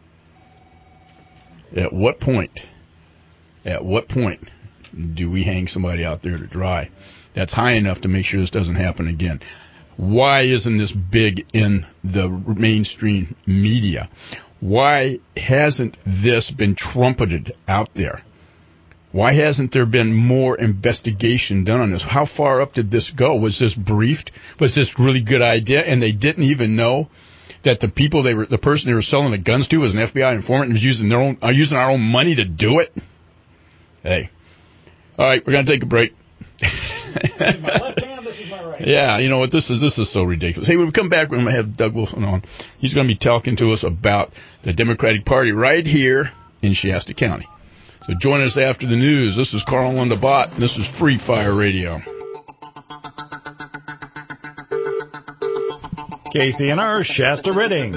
At what point? At what point do we hang somebody out there to dry? That's high enough to make sure this doesn't happen again. Why isn't this big in the mainstream media? Why hasn't this been trumpeted out there? Why hasn't there been more investigation done on this? How far up did this go? Was this briefed? Was this a really good idea? And they didn't even know that the people they were, the person they were selling the guns to was an F B I informant and was using their own, uh, using our own money to do it? Hey. All right, we're going to take a break. This is my left hand, this is my right. Yeah, you know what, this is this is so ridiculous. Hey, when we come back, we're going to have Doug Wilson on. He's going to be talking to us about the Democratic Party right here in Shasta County. So join us after the news. This is Carl on the Bot, and this is Free Fire Radio. K C N R Shasta Redding.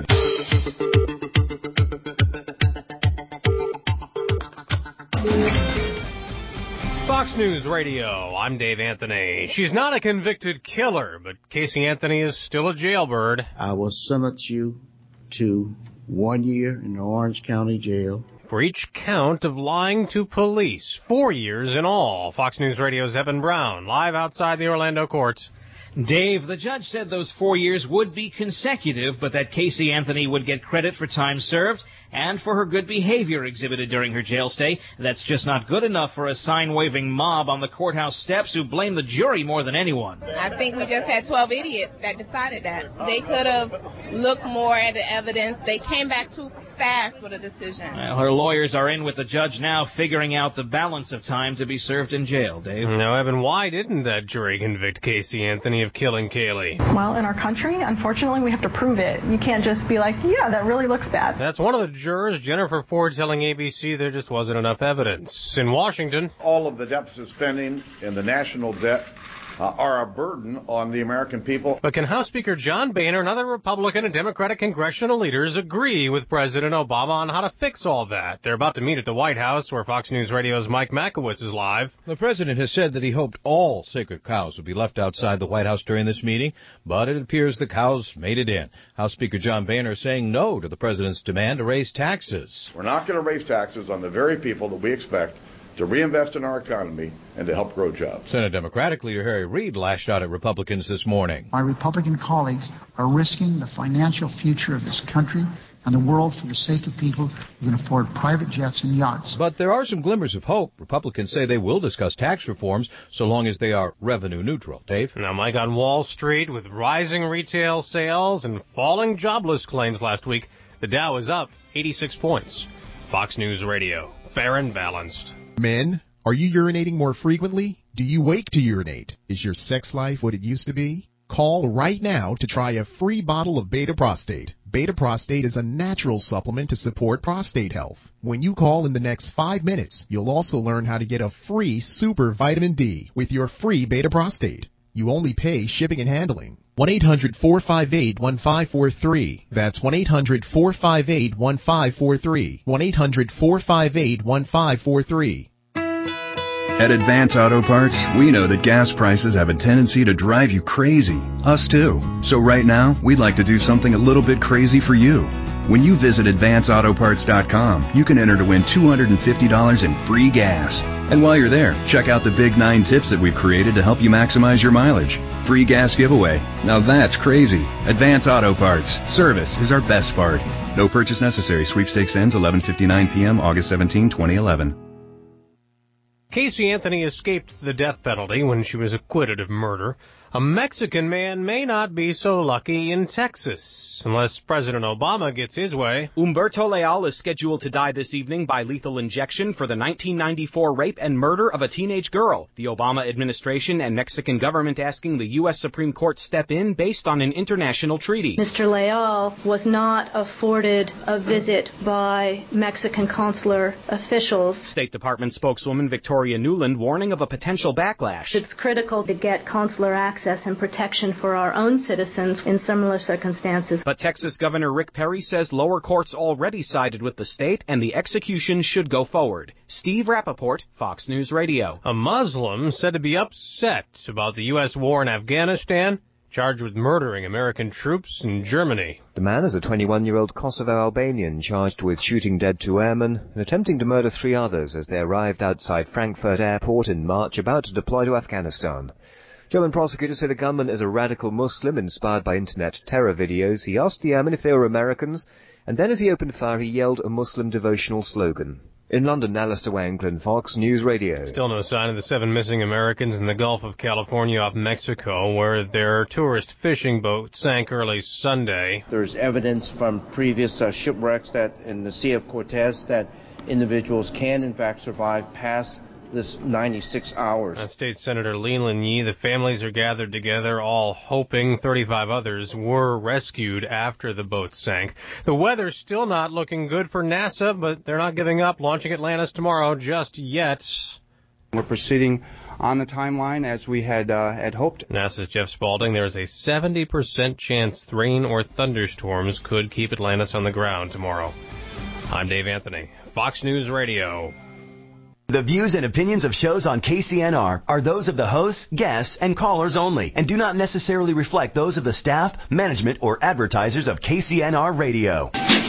Fox News Radio, I'm Dave Anthony. She's not a convicted killer, but Casey Anthony is still a jailbird. I will sentence you to one year in the Orange County Jail. For each count of lying to police. Four years in all. Fox News Radio's Evan Brown, live outside the Orlando courts. Dave, the judge said those four years would be consecutive, but that Casey Anthony would get credit for time served and for her good behavior exhibited during her jail stay. That's just not good enough for a sign-waving mob on the courthouse steps who blame the jury more than anyone. I think we just had twelve idiots that decided that. They could have looked more at the evidence. They came back too fast with a decision. Well, her lawyers are in with the judge now, figuring out the balance of time to be served in jail, Dave. Now, Evan, why didn't that jury convict Casey Anthony of killing Kaylee? Well, in our country, unfortunately, we have to prove it. You can't just be like, yeah, that really looks bad. That's one of the jurors, Jennifer Ford, telling A B C there just wasn't enough evidence. In Washington, all of the deficit spending and the national debt Uh, are a burden on the American people. But can House Speaker John Boehner and other Republican and Democratic congressional leaders agree with President Obama on how to fix all that? They're about to meet at the White House, where Fox News Radio's Mike Makowitz is live. The president has said that he hoped all sacred cows would be left outside the White House during this meeting, but it appears the cows made it in. House Speaker John Boehner saying no to the president's demand to raise taxes. We're not going to raise taxes on the very people that we expect to reinvest in our economy and to help grow jobs. Senate Democratic leader Harry Reid lashed out at Republicans this morning. My Republican colleagues are risking the financial future of this country and the world for the sake of people who can afford private jets and yachts. But there are some glimmers of hope. Republicans say they will discuss tax reforms so long as they are revenue neutral. Dave? Now, Mike, on Wall Street, with rising retail sales and falling jobless claims last week, the Dow is up eighty-six points. Fox News Radio, fair and balanced. Men, are you urinating more frequently? Do you wake to urinate? Is your sex life what it used to be? Call right now to try a free bottle of Beta Prostate. Beta Prostate is a natural supplement to support prostate health. When you call in the next five minutes, you'll also learn how to get a free Super Vitamin D with your free Beta Prostate. You only pay shipping and handling. one eight hundred four five eight one five four three. That's one eight hundred four five eight one five four three. one eight hundred four five eight one five four three. At Advance Auto Parts, we know that gas prices have a tendency to drive you crazy. Us too. So right now, we'd like to do something a little bit crazy for you. When you visit advance auto parts dot com, you can enter to win two hundred fifty dollars in free gas. And while you're there, check out the Big Nine tips that we've created to help you maximize your mileage. Free gas giveaway. Now that's crazy. Advance Auto Parts. Service is our best part. No purchase necessary. Sweepstakes ends eleven fifty-nine p.m. August seventeenth, twenty eleven. Casey Anthony escaped the death penalty when she was acquitted of murder. A Mexican man may not be so lucky in Texas, unless President Obama gets his way. Humberto Leal is scheduled to die this evening by lethal injection for the nineteen ninety-four rape and murder of a teenage girl. The Obama administration and Mexican government asking the U S Supreme Court step in based on an international treaty. Mister Leal was not afforded a visit by Mexican consular officials. State Department spokeswoman Victoria Nuland warning of a potential backlash. It's critical to get consular access and protection for our own citizens in similar circumstances. But Texas Governor Rick Perry says lower courts already sided with the state and the execution should go forward. Steve Rappaport, Fox News Radio. A Muslim said to be upset about the U S war in Afghanistan, charged with murdering American troops in Germany. The man is a twenty-one-year-old Kosovo Albanian charged with shooting dead two airmen and attempting to murder three others as they arrived outside Frankfurt Airport in March about to deploy to Afghanistan. German prosecutors say the gunman is a radical Muslim inspired by internet terror videos. He asked the airmen if they were Americans, and then as he opened fire, he yelled a Muslim devotional slogan. In London, Alistair Wanklin, Fox News Radio. Still no sign of the seven missing Americans in the Gulf of California off Mexico, where their tourist fishing boat sank early Sunday. There's evidence from previous uh, shipwrecks that in the Sea of Cortez that individuals can in fact survive past this ninety-six hours. Uh, State Senator Leland Yee, the families are gathered together, all hoping thirty-five others were rescued after the boat sank. The weather's still not looking good for NASA, but they're not giving up, launching Atlantis tomorrow just yet. We're proceeding on the timeline as we had uh, had hoped. NASA's Jeff Spaulding, there's a seventy percent chance rain or thunderstorms could keep Atlantis on the ground tomorrow. I'm Dave Anthony, Fox News Radio. The views and opinions of shows on K C N R are those of the hosts, guests, and callers only, and do not necessarily reflect those of the staff, management, or advertisers of K C N R Radio.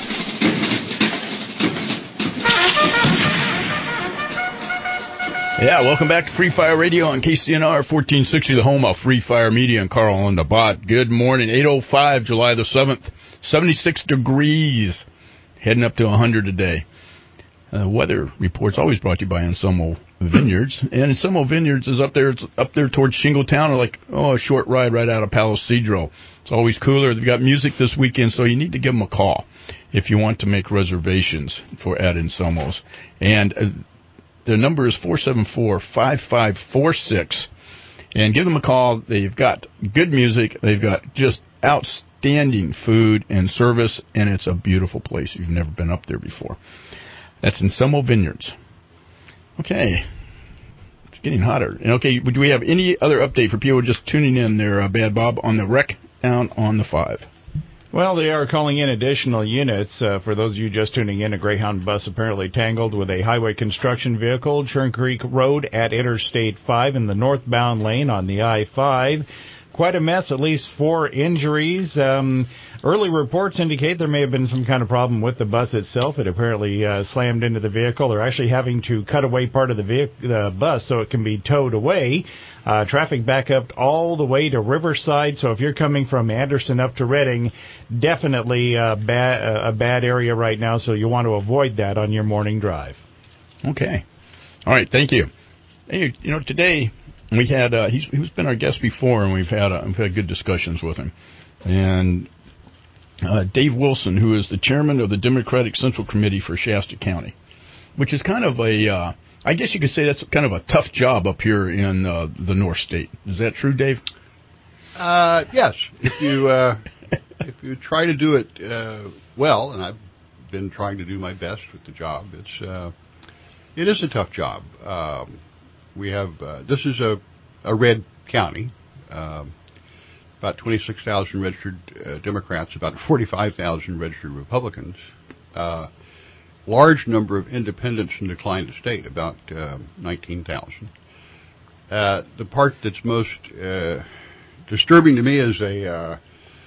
Yeah, welcome back to Free Fire Radio on K C N R fourteen sixty, the home of Free Fire Media, and Carl and the Bot. Good morning, eight oh five, July the seventh, seventy-six degrees, heading up to one hundred today. Uh, weather reports always brought to you by Anselmo Vineyards, and Anselmo Vineyards is up there. It's up there towards Shingletown, or like oh a short ride right out of Palo Cedro. It's always cooler. They've got music this weekend, so you need to give them a call if you want to make reservations for at Anselmo's. And uh, their number is four seven four, five five four six, and give them a call. They've got good music. They've got just outstanding food and service, and it's a beautiful place. You've never been up there before. That's in Anselmo Vineyards. Okay. It's getting hotter. And okay, do we have any other update for people just tuning in there, uh, Bad Bob, on the wreck down on the five? Well, they are calling in additional units. Uh, for those of you just tuning in, a Greyhound bus apparently tangled with a highway construction vehicle, Churn Creek Road at Interstate five in the northbound lane on the I five. Quite a mess, at least four injuries. Um, early reports indicate there may have been some kind of problem with the bus itself. It apparently uh, slammed into the vehicle. They're actually having to cut away part of the vehicle, uh, bus so it can be towed away. Uh, traffic back up all the way to Riverside. So if you're coming from Anderson up to Reading, definitely a bad, a bad area right now. So you want to avoid that on your morning drive. Okay. All right. Thank you. Hey, you know, today we had uh, he's he's been our guest before, and we've had uh, we've had good discussions with him. And uh, Dave Wilson, who is the chairman of the Democratic Central Committee for Shasta County, which is kind of a uh, I guess you could say that's kind of a tough job up here in uh, the North State. Is that true, Dave? Uh, yes. If you uh, if you try to do it uh, well, and I've been trying to do my best with the job, it's uh, it is a tough job. Um, we have uh, this is a a red county. Um, about twenty-six thousand registered uh, Democrats, about forty-five thousand registered Republicans. Uh, large number of independents in decline to state, about uh, nineteen thousand. Uh, the part that's most uh, disturbing to me as a uh,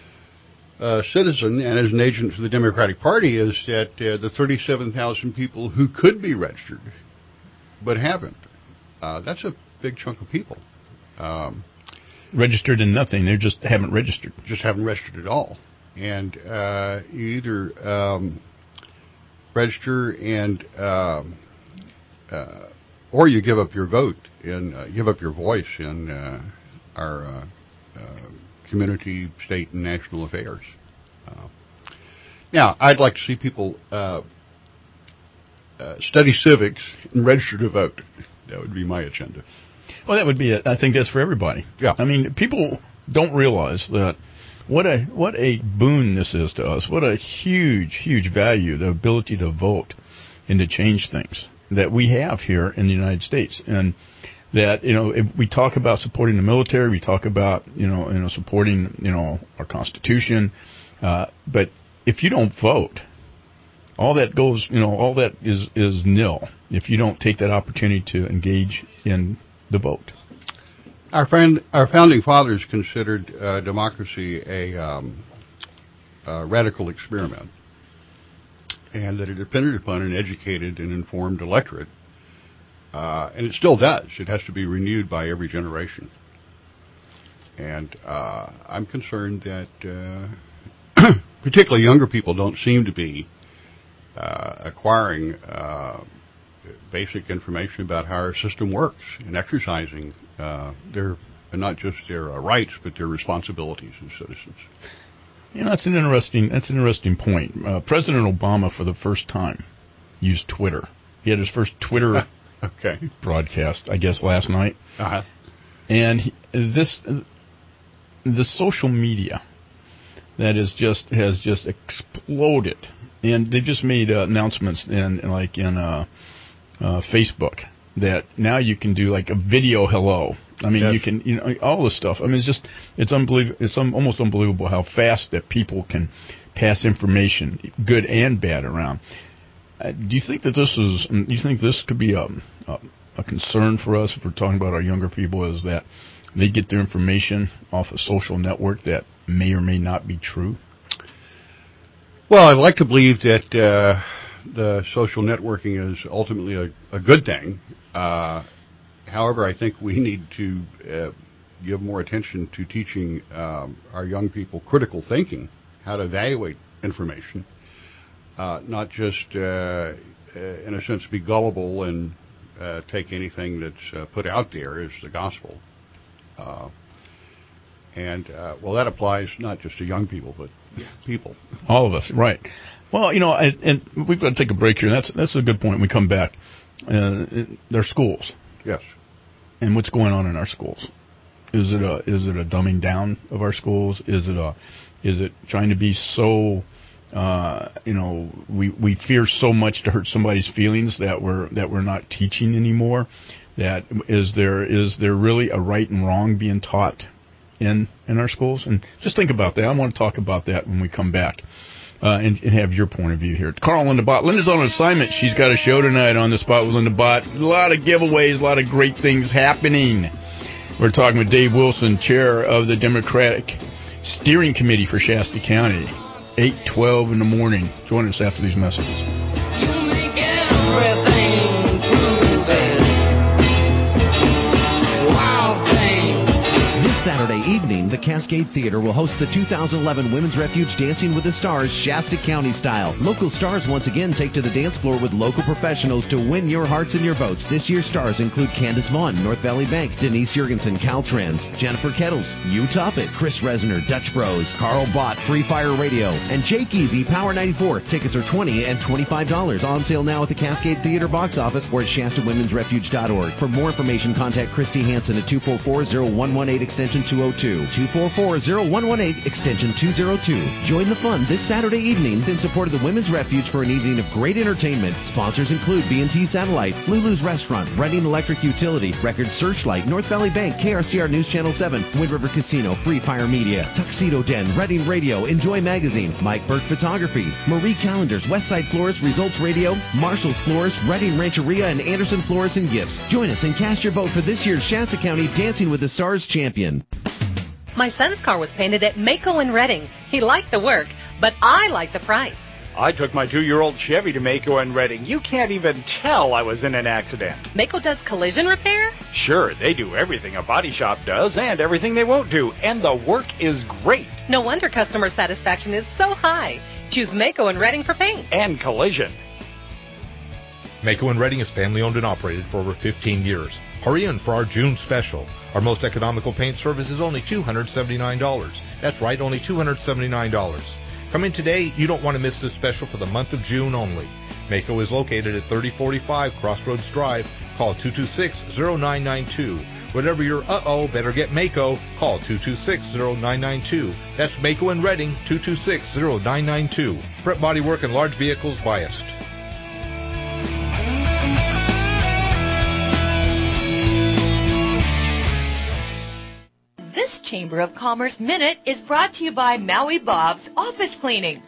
uh, citizen and as an agent for the Democratic Party is that uh, the thirty-seven thousand people who could be registered but haven't. Uh, that's a big chunk of people. Um, registered in nothing. They just haven't registered. Just haven't registered at all. And uh, you either um, register and um, uh, or you give up your vote and uh, give up your voice in uh, our uh, uh, community, state, and national affairs. Uh, now, I'd like to see people uh, uh, study civics and register to vote. That would be my agenda. Well, that would be it. I think that's for everybody. Yeah. I mean, people don't realize that what a what a boon this is to us. What a huge, huge value, the ability to vote and to change things that we have here in the United States. And that, you know, if we talk about supporting the military, we talk about, you know, you know supporting, you know, our Constitution. Uh, but if you don't vote, all that goes, you know, all that is, is nil if you don't take that opportunity to engage in the vote. Our friend, our founding fathers considered uh, democracy a, um, a radical experiment, and that it depended upon an educated and informed electorate, uh, and it still does. It has to be renewed by every generation. And uh, I'm concerned that uh, particularly younger people don't seem to be uh, acquiring uh, basic information about how our system works and exercising uh, their, not just their uh, rights, but their responsibilities as citizens. You know, that's an interesting, that's an interesting point. Uh, President Obama, for the first time, used Twitter. He had his first Twitter Okay. broadcast, I guess, last night. Uh-huh. And he, this, the social media that is just has just exploded, and they just made uh, announcements in like in uh, uh, Facebook that now you can do like a video hello. I mean, yes. you can, you know, all this stuff. I mean, it's just, it's unbelievable. It's un- almost unbelievable how fast that people can pass information, good and bad, around. Uh, do you think that this is? Do you think this could be a, a a concern for us if we're talking about our younger people? Is that they get their information off a social network that may or may not be true? Well, I'd like to believe that uh, the social networking is ultimately a, a good thing. Uh, however, I think we need to uh, give more attention to teaching um, our young people critical thinking, how to evaluate information, uh, not just, uh, uh, in a sense, be gullible and uh, take anything that's uh, put out there as the gospel. Uh, and, uh, well, that applies not just to young people, but people. All of us, right. Well, you know, and, and we've got to take a break here. That's that's a good point. When we come back, uh, they're schools. Yes. And what's going on in our schools? Is it a is it a dumbing down of our schools? Is it a is it trying to be so uh, you know we we fear so much to hurt somebody's feelings that we're that we're not teaching anymore? That is there is there really a right and wrong being taught in in our schools? And just think about that. I want to talk about that when we come back. Uh, and, and have your point of view here. Carl Linda Bott. Linda's on assignment. She's got a show tonight on The Spot with Linda Bott. A lot of giveaways, a lot of great things happening. We're talking with Dave Wilson, chair of the Democratic Steering Committee for Shasta County. eight twelve in the morning. Join us after these messages. You make everything groovy. Wild thing. This Saturday evening, the Cascade Theater will host the two thousand eleven Women's Refuge Dancing with the Stars Shasta County style. Local stars once again take to the dance floor with local professionals to win your hearts and your votes. This year's stars include Candace Vaughn, North Valley Bank, Denise Jurgensen, Caltrans, Jennifer Kettles, Hugh Toppett, Chris Resner, Dutch Bros, Carl Bott, Free Fire Radio, and Jake Easy, Power ninety-four. Tickets are twenty dollars and twenty-five dollars. On sale now at the Cascade Theater box office or at Shasta Women's Refuge dot org. For more information, contact Christy Hansen at two four four, zero one one eight extension two oh two. two four four, zero one one eight extension two oh two. Join the fun this Saturday evening in support of the Women's Refuge for an evening of great entertainment. Sponsors include B and T Satellite, Lulu's Restaurant, Redding Electric Utility, Record Searchlight, North Valley Bank, K R C R News Channel seven, Wind River Casino, Free Fire Media, Tuxedo Den, Redding Radio, Enjoy Magazine, Mike Burke Photography, Marie Callender's Westside Florist, Results Radio, Marshall's Florist, Redding Rancheria, and Anderson Florist and Gifts. Join us and cast your vote for this year's Shasta County Dancing with the Stars champion. My son's car was painted at Mako in Redding. He liked the work, but I liked the price. I took my two-year-old Chevy to Mako in Redding. You can't even tell I was in an accident. Mako does collision repair? Sure, they do everything a body shop does and everything they won't do, and the work is great. No wonder customer satisfaction is so high. Choose Mako in Redding for paint. And collision. Mako in Redding is family-owned and operated for over fifteen years. Hurry in for our June special. Our most economical paint service is only two hundred seventy-nine dollars. That's right, only two hundred seventy-nine dollars. Come in today. You don't want to miss this special for the month of June only. Mako is located at thirty forty-five Crossroads Drive. Call two two six, zero nine nine two. Whatever your uh-oh, better get Mako. Call two two six, zero nine nine two. That's Mako in Redding, two two six, zero nine nine two. Prep bodywork and large vehicles biased. This Chamber of Commerce Minute is brought to you by Maui Bob's Office Cleaning.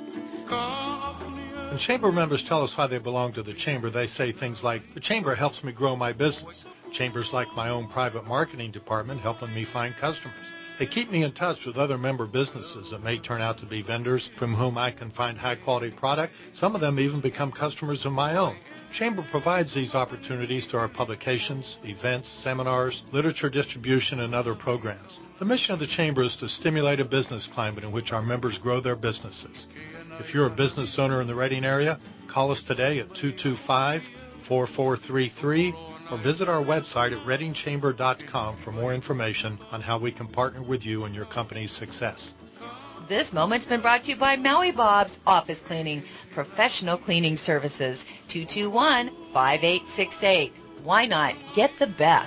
When Chamber members tell us why they belong to the Chamber, they say things like, the Chamber helps me grow my business. Chamber's like my own private marketing department helping me find customers. They keep me in touch with other member businesses that may turn out to be vendors from whom I can find high-quality product. Some of them even become customers of my own. Chamber provides these opportunities through our publications, events, seminars, literature distribution, and other programs. The mission of the Chamber is to stimulate a business climate in which our members grow their businesses. If you're a business owner in the Redding area, call us today at two two five, four four three three or visit our website at redding chamber dot com for more information on how we can partner with you in your company's success. This moment's been brought to you by Maui Bob's Office Cleaning, professional cleaning services, two two one, five eight six eight. Why not get the best?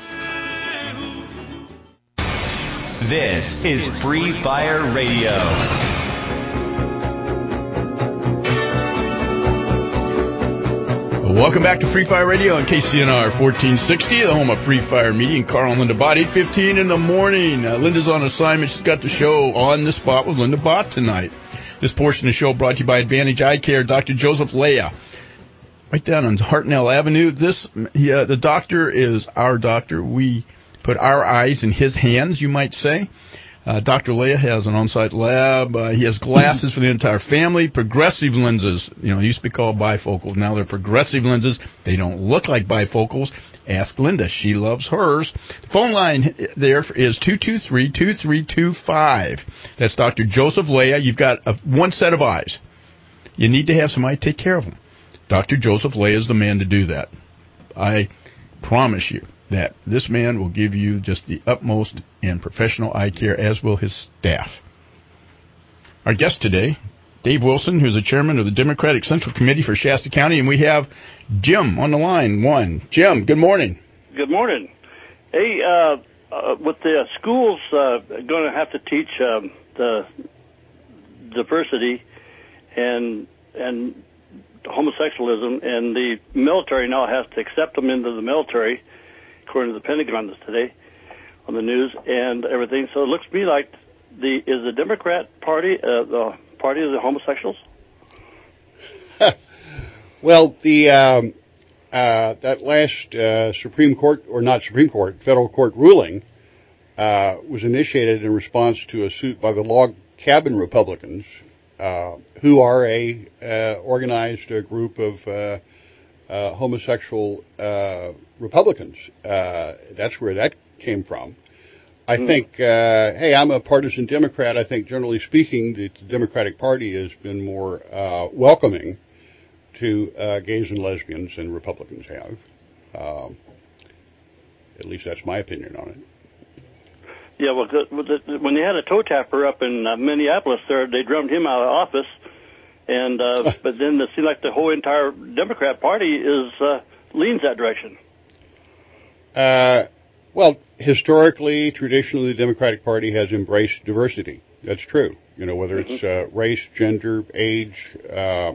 This is Free Fire Radio. Welcome back to Free Fire Radio on K C N R fourteen sixty, the home of Free Fire Media. And Carl and Linda Bott, eight fifteen in the morning. Uh, Linda's on assignment. She's got the show On the Spot with Linda Bott tonight. This portion of the show brought to you by Advantage Eye Care, Doctor Joseph Leah. Right down on Hartnell Avenue. This, yeah, the doctor is our doctor. We put our eyes in his hands, you might say. Uh, Doctor Leah has an on-site lab. Uh, he has glasses for the entire family. Progressive lenses. You know, it used to be called bifocals. Now they're progressive lenses. They don't look like bifocals. Ask Linda. She loves hers. The phone line there is two two three, two three two five. That's Doctor Joseph Leah. You've got a, one set of eyes. You need to have somebody take care of them. Doctor Joseph Leah is the man to do that. I promise you that this man will give you just the utmost and professional eye care, as will his staff. Our guest today, Dave Wilson, who's the chairman of the Democratic Central Committee for Shasta County, and we have Jim on the line. One, Jim, good morning. Good morning. Hey, uh, uh, with the schools uh, going to have to teach um, the diversity and and homosexualism, and the military now has to accept them into the military, according to the Pentagon this today on the news and everything. So it looks to me like the is the Democrat Party uh, the party of the homosexuals? Well, the um, uh, that last uh, Supreme Court, or not Supreme Court, federal court ruling uh, was initiated in response to a suit by the Log Cabin Republicans, uh, who are a uh, organized uh, group of uh, Uh, homosexual uh, Republicans. Uh, that's where that came from. I mm. think, uh, hey, I'm a partisan Democrat. I think, generally speaking, the, the Democratic Party has been more uh, welcoming to uh, gays and lesbians than Republicans have. Um, at least that's my opinion on it. Yeah, well, the, the, when they had a toe tapper up in uh, Minneapolis, there they drummed him out of office. And uh, but then it seems like the whole entire Democrat Party is uh, leans that direction. Uh, well, historically, traditionally, the Democratic Party has embraced diversity. That's true. You know, whether mm-hmm. it's uh, race, gender, age. Uh,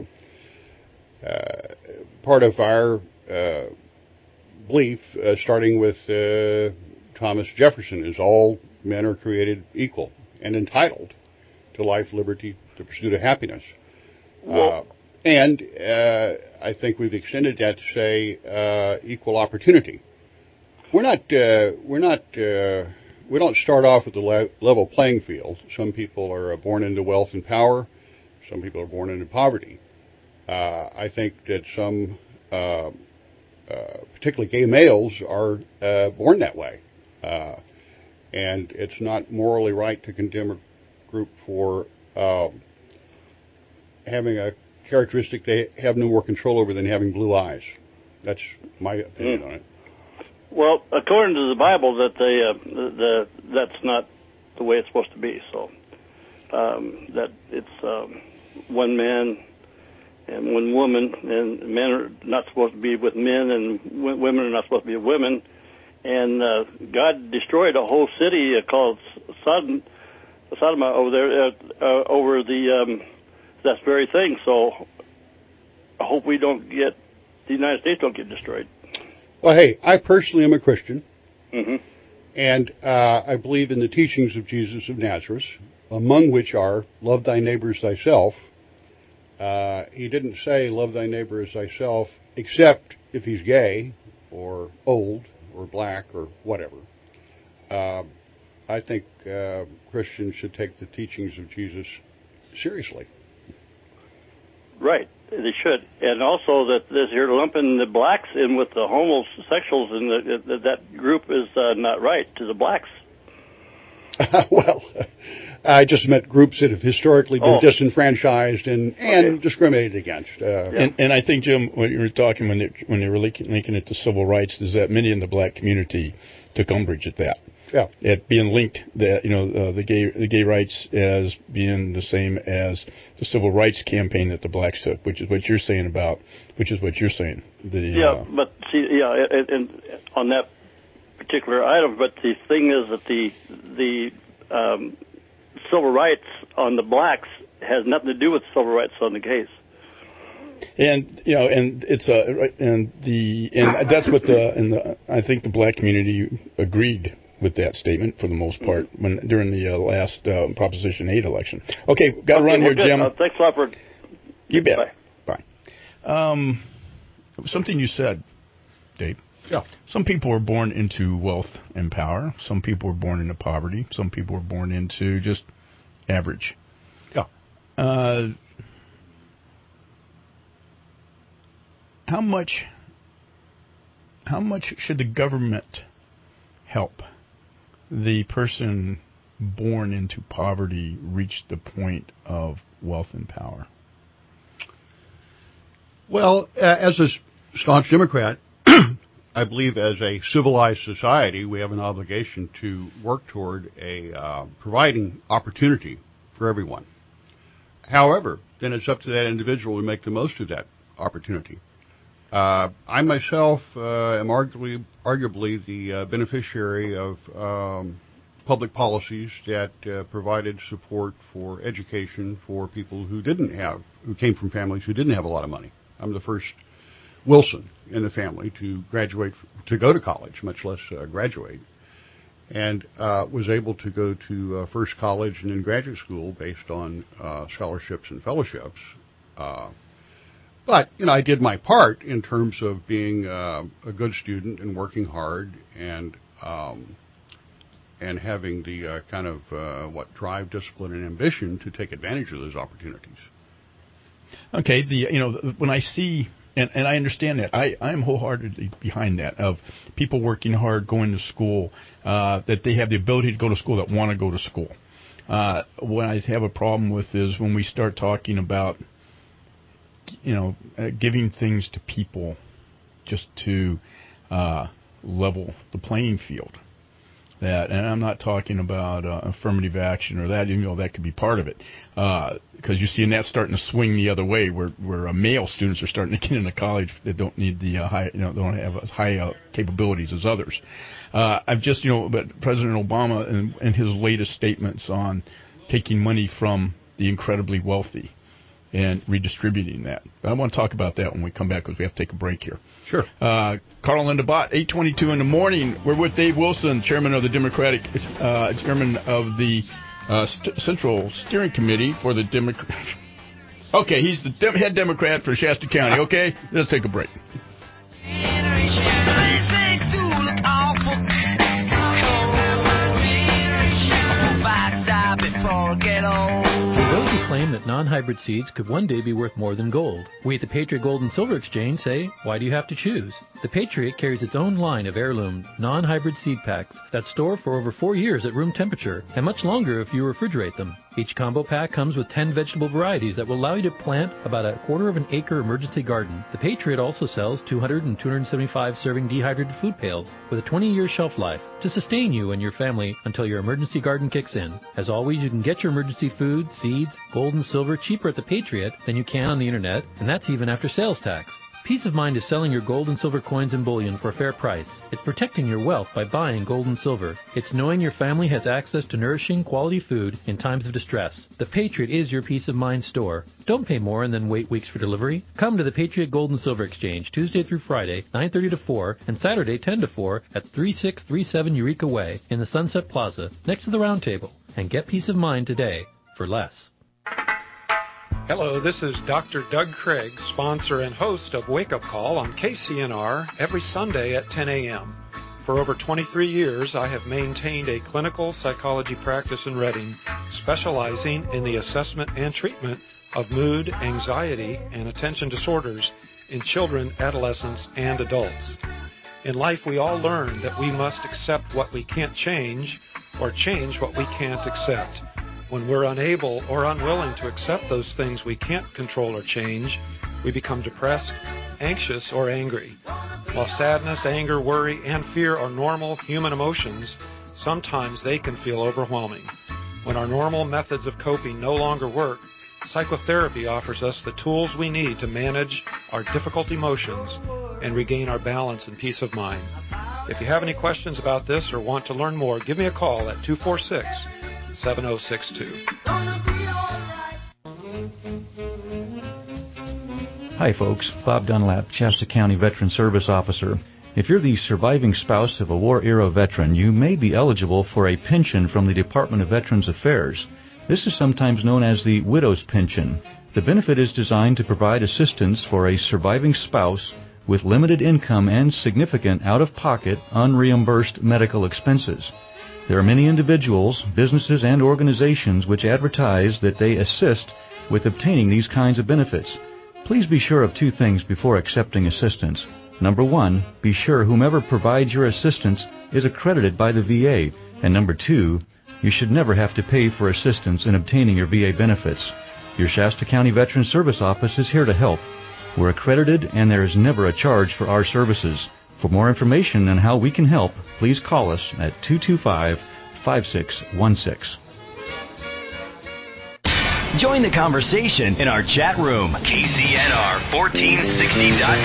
uh, part of our uh, belief, uh, starting with uh, Thomas Jefferson, is all men are created equal and entitled to life, liberty, the pursuit of happiness. Uh, and uh, I think we've extended that to say uh, equal opportunity. We're not. Uh, we're not. Uh, we don't start off with the le- level playing field. Some people are born into wealth and power. Some people are born into poverty. Uh, I think that some, uh, uh, particularly gay males, are uh, born that way, uh, and it's not morally right to condemn a group for Uh, having a characteristic they have no more control over than having blue eyes. That's my opinion mm. on it. Well, according to the Bible, that they uh, the, the that's not the way it's supposed to be. So um, that it's um, one man and one woman, and men are not supposed to be with men, and w- women are not supposed to be with women. And uh, God destroyed a whole city uh, called Sodom, Sodom over there uh, uh, over the. Um, That's very thing. So I hope we don't get the United States don't get destroyed. Well, hey, I personally am a Christian, mm-hmm. and uh, I believe in the teachings of Jesus of Nazareth, among which are love thy neighbor as thyself. Uh, he didn't say love thy neighbor as thyself, except if he's gay or old or black or whatever. Uh, I think uh, Christians should take the teachings of Jesus seriously. Right, they should, and also that this here lumping the blacks in with the homosexuals, and the, the, that group is uh, not right to the blacks. Well, I just meant groups that have historically been oh. disenfranchised and, and okay. discriminated against. Uh, yeah. and, and I think, Jim, what you were talking when they, when they were linking, linking it to civil rights is that many in the black community took umbrage at that. Yeah. At being linked, that you know, uh, the gay the gay rights as being the same as the civil rights campaign that the blacks took, which is what you're saying about, which is what you're saying. The, yeah, uh, but see, yeah, and, and on that particular item, but the thing is that the the um, civil rights on the blacks has nothing to do with civil rights on the gays. And you know, and it's a and the and that's what the and the I think the black community agreed with that statement for the most part when during the uh, last uh, Proposition eight election. Okay, got to okay, run well, here, good. Jim. Uh, thanks a lot for. You bet. Bye. Bye. Um, something you said, Dave. Yeah. Some people are born into wealth and power. Some people are born into poverty. Some people are born into just average. Yeah. Uh, how much? How much should the government help the person born into poverty reach the point of wealth and power? Well, uh, as a staunch Democrat, I believe as a civilized society, we have an obligation to work toward a uh, providing opportunity for everyone. However, then it's up to that individual to make the most of that opportunity. Uh, I myself uh, am arguably, arguably the uh, beneficiary of um, public policies that uh, provided support for education for people who didn't have, who came from families who didn't have a lot of money. I'm the first Wilson in the family to graduate, to go to college, much less uh, graduate, and uh, was able to go to uh, first college and then graduate school based on uh, scholarships and fellowships. Uh, but, you know, I did my part in terms of being uh, a good student and working hard and um, and having the uh, kind of, uh, what, drive, discipline, and ambition to take advantage of those opportunities. Okay, the you know, when I see... And, and I understand that. I, I am wholeheartedly behind that, of people working hard, going to school, uh, that they have the ability to go to school, that want to go to school. Uh, what I have a problem with is when we start talking about, you know, uh, giving things to people just to uh, level the playing field. That, and I'm not talking about uh, affirmative action or that, you know, that could be part of it. Because uh, you see, and that's starting to swing the other way, where where uh, male students are starting to get into college that don't need the uh, high, you know, don't have as high uh, capabilities as others. Uh, I've just, you know, but President Obama and, and his latest statements on taking money from the incredibly wealthy and redistributing that. I want to talk about that when we come back because we have to take a break here. Sure. Uh, Carl Linda Bott, eight twenty-two in the morning. We're with Dave Wilson, chairman of the Democratic, uh, chairman of the uh, St- Central Steering Committee for the Democrat. Okay, he's the de- head Democrat for Shasta County. Okay, let's take a break. Those who claim that non-hybrid seeds could one day be worth more than gold, we at the Patriot Gold and Silver Exchange say, why do you have to choose? The Patriot carries its own line of heirloom, non-hybrid seed packs that store for over four years at room temperature and much longer if you refrigerate them. Each combo pack comes with ten vegetable varieties that will allow you to plant about a quarter of an acre emergency garden. The Patriot also sells two hundred and two hundred seventy-five serving dehydrated food pails with a twenty-year shelf life to sustain you and your family until your emergency garden kicks in. As always, you can get your emergency food, seeds, gold and silver cheaper at the Patriot than you can on the internet, and that's even after sales tax. Peace of mind is selling your gold and silver coins and bullion for a fair price. It's protecting your wealth by buying gold and silver. It's knowing your family has access to nourishing, quality food in times of distress. The Patriot is your peace of mind store. Don't pay more and then wait weeks for delivery. Come to the Patriot Gold and Silver Exchange Tuesday through Friday, nine thirty to four, and Saturday, ten to four, at thirty-six thirty-seven Eureka Way in the Sunset Plaza, next to the Round Table. And get peace of mind today for less. Hello, this is Doctor Doug Craig, sponsor and host of Wake Up Call on K C N R every Sunday at ten a.m. For over twenty-three years, I have maintained a clinical psychology practice in Reading, specializing in the assessment and treatment of mood, anxiety, and attention disorders in children, adolescents, and adults. In life, we all learn that we must accept what we can't change or change what we can't accept. When we're unable or unwilling to accept those things we can't control or change, we become depressed, anxious, or angry. While sadness, anger, worry, and fear are normal human emotions, sometimes they can feel overwhelming. When our normal methods of coping no longer work, psychotherapy offers us the tools we need to manage our difficult emotions and regain our balance and peace of mind. If you have any questions about this or want to learn more, give me a call at two four six, seven oh six two. Hi folks, Bob Dunlap, Shasta County Veteran Service Officer. If you're the surviving spouse of a war-era veteran, you may be eligible for a pension from the Department of Veterans Affairs. This is sometimes known as the widow's pension. The benefit is designed to provide assistance for a surviving spouse with limited income and significant out-of-pocket, unreimbursed medical expenses. There are many individuals, businesses, and organizations which advertise that they assist with obtaining these kinds of benefits. Please be sure of two things before accepting assistance. Number one, be sure whomever provides your assistance is accredited by the V A. And number two, you should never have to pay for assistance in obtaining your V A benefits. Your Shasta County Veteran Service Office is here to help. We're accredited and there is never a charge for our services. For more information on how we can help, please call us at two two five, five six one six. Join the conversation in our chat room, K C N R fourteen sixty dot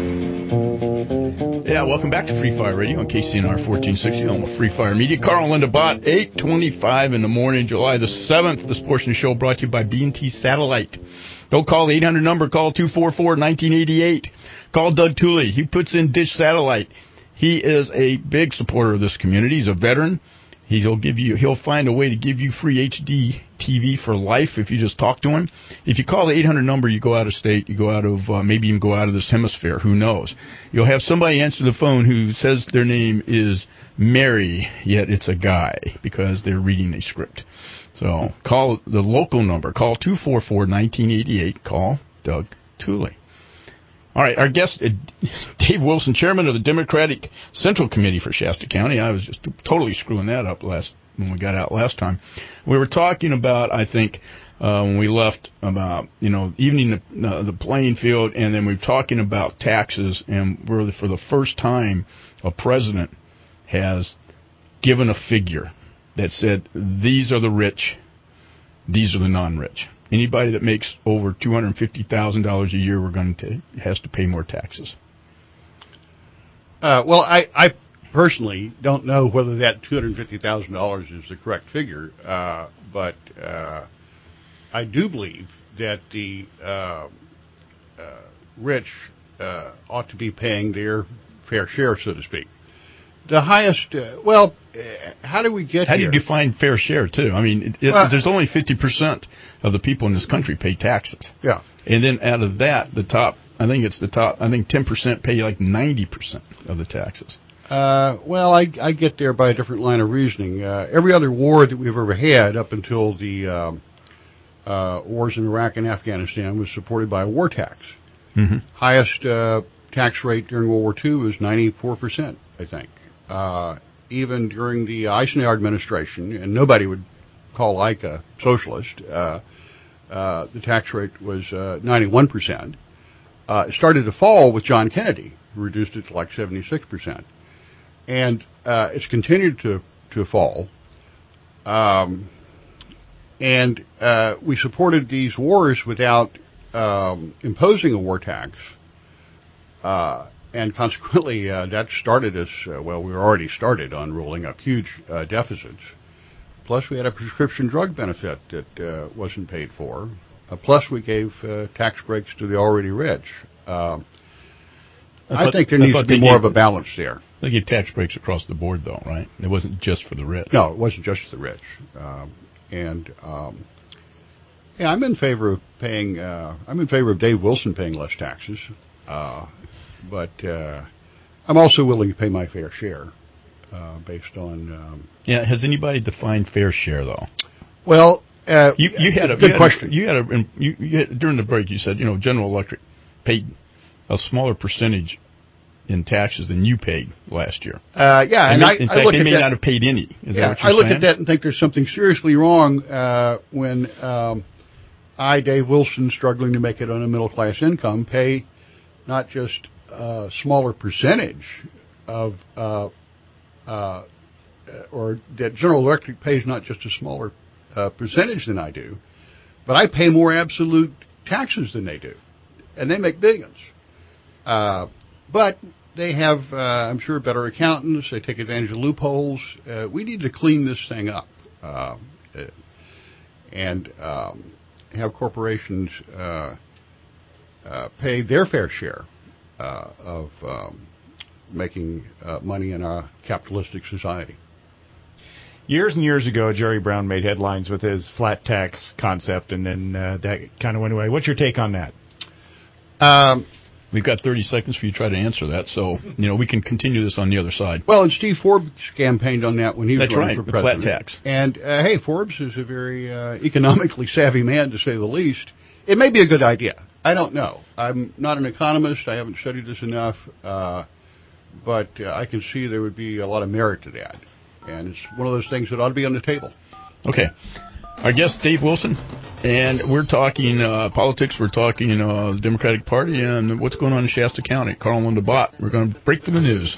com. Yeah, welcome back to Free Fire Radio on K C N R fourteen sixty, home of Free Fire Media. Carl and Linda Bott, eight twenty-five in the morning, July the seventh. This portion of the show brought to you by B and T Satellite. Don't call the eight hundred number, call two four four, one nine eight eight. Call Doug Tooley. He puts in Dish Satellite. He is a big supporter of this community. He's a veteran. He'll give you. He'll find a way to give you free H D T V for life if you just talk to him. If you call the eight hundred number, you go out of state, you go out of, uh, maybe even go out of this hemisphere. Who knows? You'll have somebody answer the phone who says their name is Mary, yet it's a guy because they're reading a script. So call the local number. Call two four four, one nine eight eight. Call Doug Tooley. All right, our guest, uh, Dave Wilson, chairman of the Democratic Central Committee for Shasta County. I was just totally screwing that up last when we got out last time. We were talking about, I think, uh, when we left, about, you know, evening the, uh, the playing field, and then we were talking about taxes, and we're, for the first time, a president has given a figure that said, these are the rich, these are the non-rich. Anybody that makes over two hundred fifty thousand dollars a year, we're going to has to pay more taxes. Uh, well, I, I personally don't know whether that two hundred fifty thousand dollars is the correct figure, uh, but uh, I do believe that the uh, uh, rich uh, ought to be paying their fair share, so to speak. The highest, uh, well, uh, how do we get how here? How do you define fair share, too? I mean, it, it, well, there's only fifty percent of the people in this country pay taxes. Yeah. And then out of that, the top, I think it's the top, I think ten percent pay like ninety percent of the taxes. Uh, well, I, I get there by a different line of reasoning. Uh, every other war that we've ever had up until the um, uh, wars in Iraq and Afghanistan was supported by a war tax. Mm-hmm. Highest uh, tax rate during World War Two was ninety-four percent, I think. Uh, even during the Eisenhower administration, and nobody would call Ike a socialist, uh, uh, the tax rate was uh, ninety-one percent. Uh, it started to fall with John Kennedy, who reduced it to like seventy-six percent. And uh, it's continued to, to fall. Um, and uh, we supported these wars without um, imposing a war tax. Uh, And consequently, uh, that started us, uh, well, we were already started on rolling up huge uh, deficits. Plus, we had a prescription drug benefit that uh, wasn't paid for. Uh, plus, we gave uh, tax breaks to the already rich. Uh, I, thought, I think there needs to be more gave, of a balance there. They gave tax breaks across the board, though, right? It wasn't just for the rich. No, it wasn't just for the rich. Um, and, um, yeah, I'm in favor of paying, uh, I'm in favor of Dave Wilson paying less taxes. Uh But uh, I'm also willing to pay my fair share uh, based on... Um, yeah, has anybody defined fair share, though? Well, uh, you, you had a good you had question. A, you had a, you, you had, during the break, you said, you know, General Electric paid a smaller percentage in taxes than you paid last year. Uh, yeah, and, and I, in I fact, look they at may that, not have paid any. Is yeah, that what you're I look saying? at that and think there's something seriously wrong uh, when um, I, Dave Wilson, struggling to make it on a middle-class income, pay not just a smaller percentage of, uh, uh, or that General Electric pays not just a smaller uh, percentage than I do, but I pay more absolute taxes than they do, and they make billions. Uh, but they have, uh, I'm sure, better accountants. They take advantage of loopholes. Uh, we need to clean this thing up uh, and um, have corporations uh, uh, pay their fair share uh, of um, making uh, money in a capitalistic society. Years and years ago, Jerry Brown made headlines with his flat tax concept, and then uh, that kind of went away. What's your take on that? Um, We've got thirty seconds for you to try to answer that, so you know we can continue this on the other side. Well, and Steve Forbes campaigned on that when he was That's running right, for the president. flat tax. And uh, hey, Forbes is a very uh, economically savvy man, to say the least. It may be a good idea. I don't know. I'm not an economist. I haven't studied this enough, uh, but uh, I can see there would be a lot of merit to that. And it's one of those things that ought to be on the table. Okay. Our guest, Dave Wilson, and we're talking uh, politics, we're talking uh, the Democratic Party, and what's going on in Shasta County. Carl and Linda Bott. We're going to break for the news.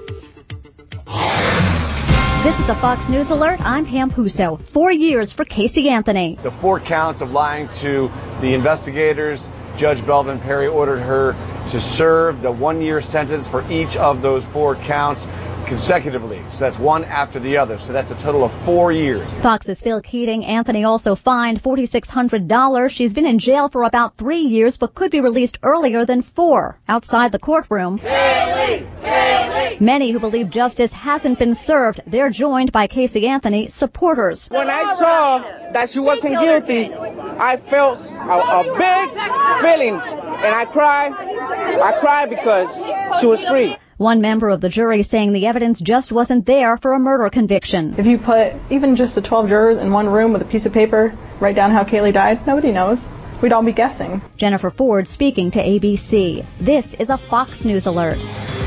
This is a Fox News Alert. I'm Pam Puso. Four years for Casey Anthony. The four counts of lying to the investigators, Judge Belvin Perry ordered her to serve the one-year sentence for each of those four counts consecutively. So that's one after the other. So that's a total of four years. Fox's Phil Keating. Anthony also fined four thousand six hundred dollars. She's been in jail for about three years, but could be released earlier than four. Outside the courtroom, Haley! Haley! Many who believe justice hasn't been served. They're joined by Casey Anthony supporters. When I saw that she wasn't guilty, I felt a, a big feeling, and I cried. I cried because she was free. One member of the jury saying the evidence just wasn't there for a murder conviction. If you put even just the twelve jurors in one room with a piece of paper, write down how Kaylee died, nobody knows. We'd all be guessing. Jennifer Ford speaking to A B C. This is a Fox News Alert.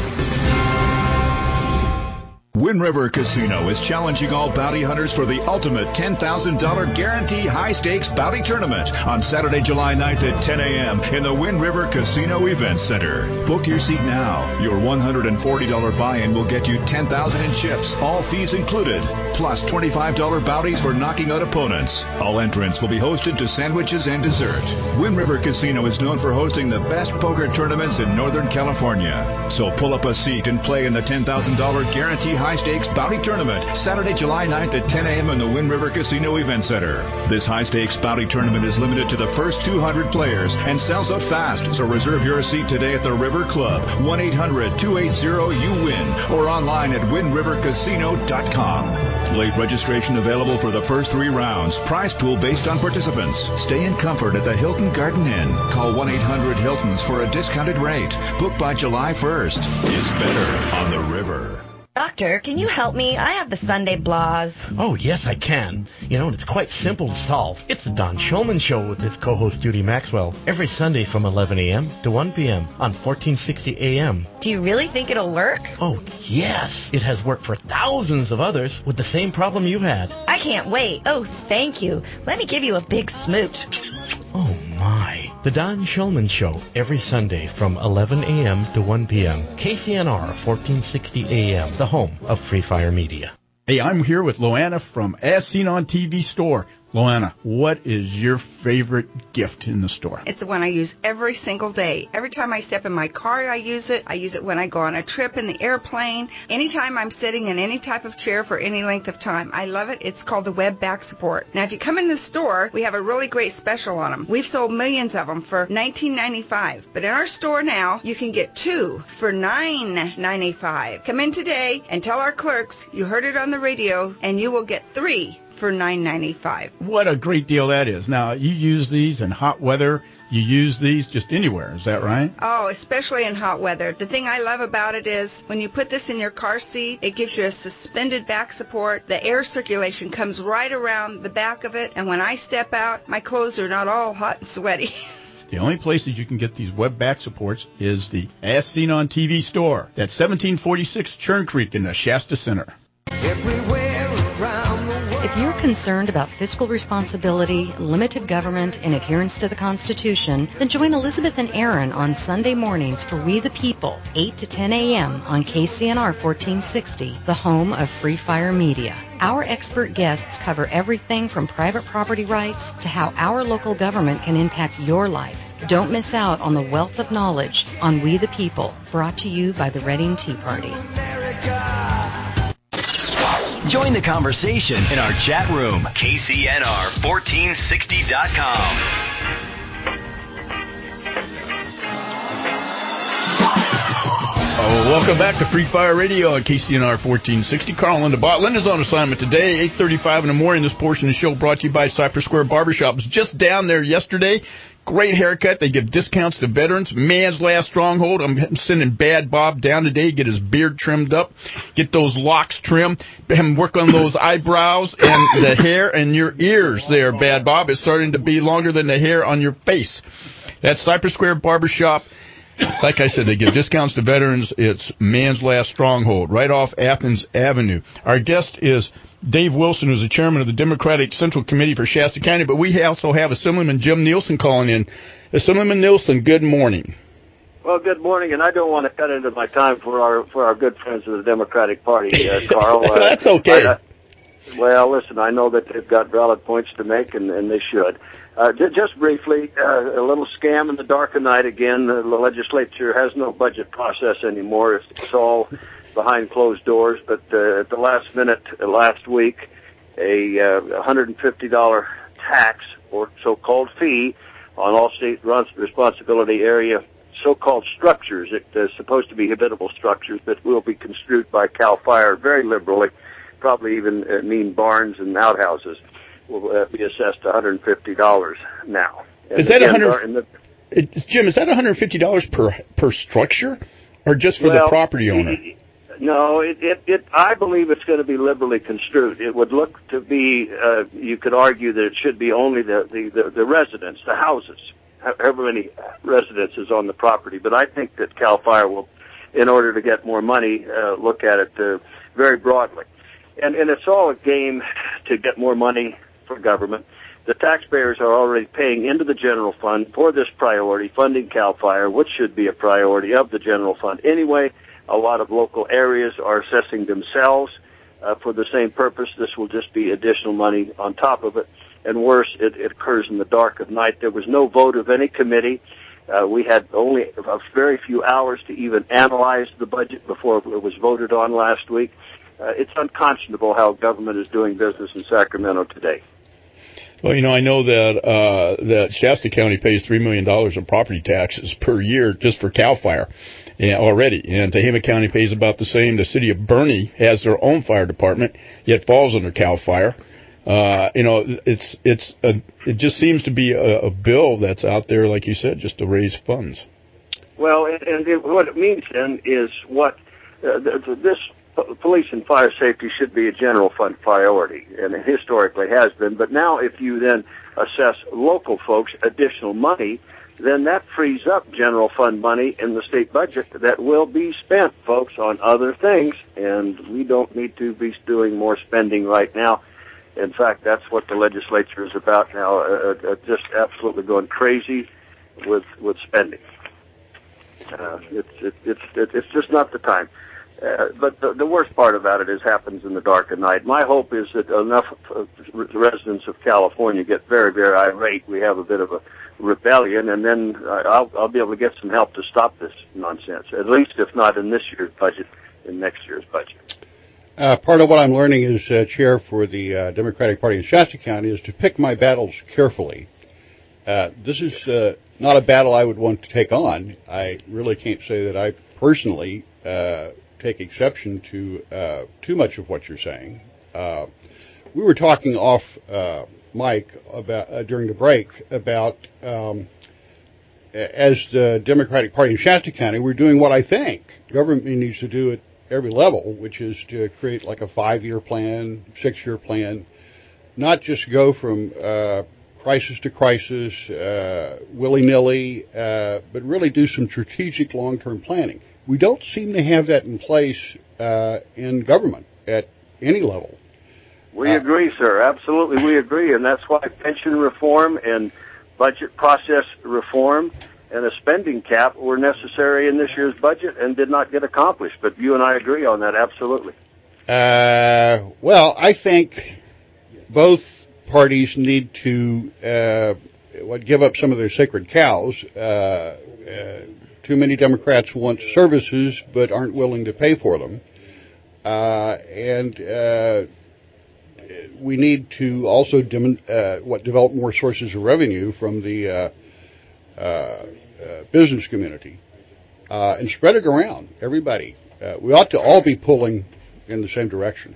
Wind River Casino is challenging all bounty hunters for the ultimate ten thousand dollars guarantee high-stakes bounty tournament on Saturday, July ninth at ten a.m. in the Wind River Casino Event Center. Book your seat now. Your one hundred forty dollars buy-in will get you ten thousand dollars in chips, all fees included, plus twenty-five dollars bounties for knocking out opponents. All entrants will be hosted to sandwiches and dessert. Wind River Casino is known for hosting the best poker tournaments in Northern California. So pull up a seat and play in the ten thousand dollars guarantee high High-Stakes Bounty Tournament, Saturday, July ninth at ten a.m. in the Wind River Casino Event Center. This high-stakes bounty tournament is limited to the first two hundred players and sells out fast, so reserve your seat today at the River Club, one eight hundred two eight zero U W I N, or online at wind river casino dot com. Late registration available for the first three rounds. Prize pool based on participants. Stay in comfort at the Hilton Garden Inn. Call one eight hundred Hiltons for a discounted rate. Book by July first. It's better on the river. Doctor, can you help me? I have the Sunday blahs. Oh, yes, I can. You know, and it's quite simple to solve. It's the Don Shulman Show with his co-host Judy Maxwell every Sunday from eleven a.m. to one p.m. on fourteen sixty A M. Do you really think it'll work? Oh, yes. It has worked for thousands of others with the same problem you had. I can't wait. Oh, thank you. Let me give you a big smooch. Oh, my. The Don Shulman Show every Sunday from eleven a.m. to one p.m. K C N R fourteen sixty A M, the home of Free Fire Media. Hey, I'm here with Loanna from As Seen on T V Store. Loanna, what is your favorite gift in the store? It's the one I use every single day. Every time I step in my car, I use it. I use it when I go on a trip in the airplane. Anytime I'm sitting in any type of chair for any length of time. I love it. It's called the Web Back Support. Now, if you come in the store, we have a really great special on them. We've sold millions of them for nineteen ninety-five dollars. But in our store now, you can get two for nine ninety-five. Come in today and tell our clerks you heard it on the radio, and you will get three for nine ninety-five. What a great deal that is. Now, you use these in hot weather. You use these just anywhere. Is that right? Oh, especially in hot weather. The thing I love about it is when you put this in your car seat, it gives you a suspended back support. The air circulation comes right around the back of it, and when I step out, my clothes are not all hot and sweaty. The only places you can get these web back supports is the As Seen on T V store. That's seventeen forty-six Churn Creek in the Shasta Center. If you're concerned about fiscal responsibility, limited government, and adherence to the Constitution, then join Elizabeth and Aaron on Sunday mornings for We the People, eight to ten a.m. on K C N R fourteen sixty, the home of Free Fire Media. Our expert guests cover everything from private property rights to how our local government can impact your life. Don't miss out on the wealth of knowledge on We the People, brought to you by the Reading Tea Party. Join the conversation in our chat room, K C N R fourteen sixty dot com. Oh, welcome back to Free Fire Radio on K C N R fourteen sixty. Carl Linda Bott. Linda's on assignment today, eight thirty-five in the morning. This portion of the show brought to you by Cypress Square Barbershop. I was just down there yesterday. Great haircut. They give discounts to veterans. Man's last stronghold. I'm sending Bad Bob down today, get his beard trimmed up, get those locks trimmed, have him work on those eyebrows and the hair and your ears there, Bad Bob. It's starting to be longer than the hair on your face. That's Cypress Square Barbershop. Like I said, they give discounts to veterans. It's Man's Last Stronghold, right off Athens Avenue. Our guest is Dave Wilson, who's the chairman of the Democratic Central Committee for Shasta County, but we also have Assemblyman Jim Nielsen calling in. Assemblyman Nielsen, good morning. Well, good morning, and I don't want to cut into my time for our for our good friends of the Democratic Party, uh, Carl. Uh, That's okay. I, uh, well, listen, I know that they've got valid points to make, and, and they should. Uh, j- just briefly, uh, a little scam in the dark of night again. The legislature has no budget process anymore. It's, it's all behind closed doors. But uh, at the last minute, uh, last week, a uh, one hundred fifty dollars tax, or so-called fee, on all state responsibility area so-called structures. It is supposed to be habitable structures, but will be construed by CAL FIRE very liberally, probably even uh, mean barns and outhouses. Will uh, be assessed one hundred fifty dollars now. And is that again, one hundred? the, it, Jim, is that one hundred fifty dollars per per structure, or just for well, the property owner? No, it, it, it. I believe it's going to be liberally construed. It would look to be. Uh, you could argue that it should be only the the the, the residents, the houses, however many residences on the property. But I think that CAL FIRE will, in order to get more money, uh, look at it uh, very broadly, and and it's all a game to get more money for government. The taxpayers are already paying into the general fund for this priority, funding CAL FIRE, which should be a priority of the general fund anyway. A lot of local areas are assessing themselves uh, for the same purpose. This will just be additional money on top of it. And worse, it, it occurs in the dark of night. There was no vote of any committee. Uh, we had only a very few hours to even analyze the budget before it was voted on last week. Uh, it's unconscionable how government is doing business in Sacramento today. Well, you know, I know that uh, that Shasta County pays three million dollars in property taxes per year just for CAL FIRE yeah, already, and Tehama County pays about the same. The city of Bernie has their own fire department, yet falls under CAL FIRE. Uh, you know, it's it's a, it just seems to be a, a bill that's out there, like you said, just to raise funds. Well, and, and it, what it means then is what uh, the, this. Police and fire safety should be a general fund priority, and it historically has been. But now if you then assess local folks additional money, then that frees up general fund money in the state budget that will be spent, folks, on other things, and we don't need to be doing more spending right now. In fact, that's what the legislature is about now, uh, uh, just absolutely going crazy with with spending. Uh, it's, it, it's, it, it's just not the time. Uh, but the, the worst part about it is happens in the dark of night. My hope is that enough of the residents of California get very, very irate. We have a bit of a rebellion, and then I'll, I'll be able to get some help to stop this nonsense, at least if not in this year's budget, in next year's budget. Uh, part of what I'm learning as uh, chair for the uh, Democratic Party in Shasta County is to pick my battles carefully. Uh, this is uh, not a battle I would want to take on. I really can't say that I personally uh, take exception to uh, too much of what you're saying. Uh, we were talking off uh, mic about uh, during the break about um, as the Democratic Party in Shasta County, we're doing what I think government needs to do at every level, which is to create like a five-year plan, six-year plan, not just go from uh, crisis to crisis, uh, willy-nilly, uh, but really do some strategic long-term planning. We don't seem to have that in place uh, in government at any level. We uh, agree, sir. Absolutely, we agree, and that's why pension reform and budget process reform and a spending cap were necessary in this year's budget and did not get accomplished. But you and I agree on that, absolutely. Uh, well, I think both parties need to uh, what give up some of their sacred cows. Uh, uh, too many Democrats want services but aren't willing to pay for them. Uh, and uh, we need to also dem- uh, what develop more sources of revenue from the uh, uh, uh, business community uh, and spread it around. Everybody, uh, we ought to all be pulling in the same direction.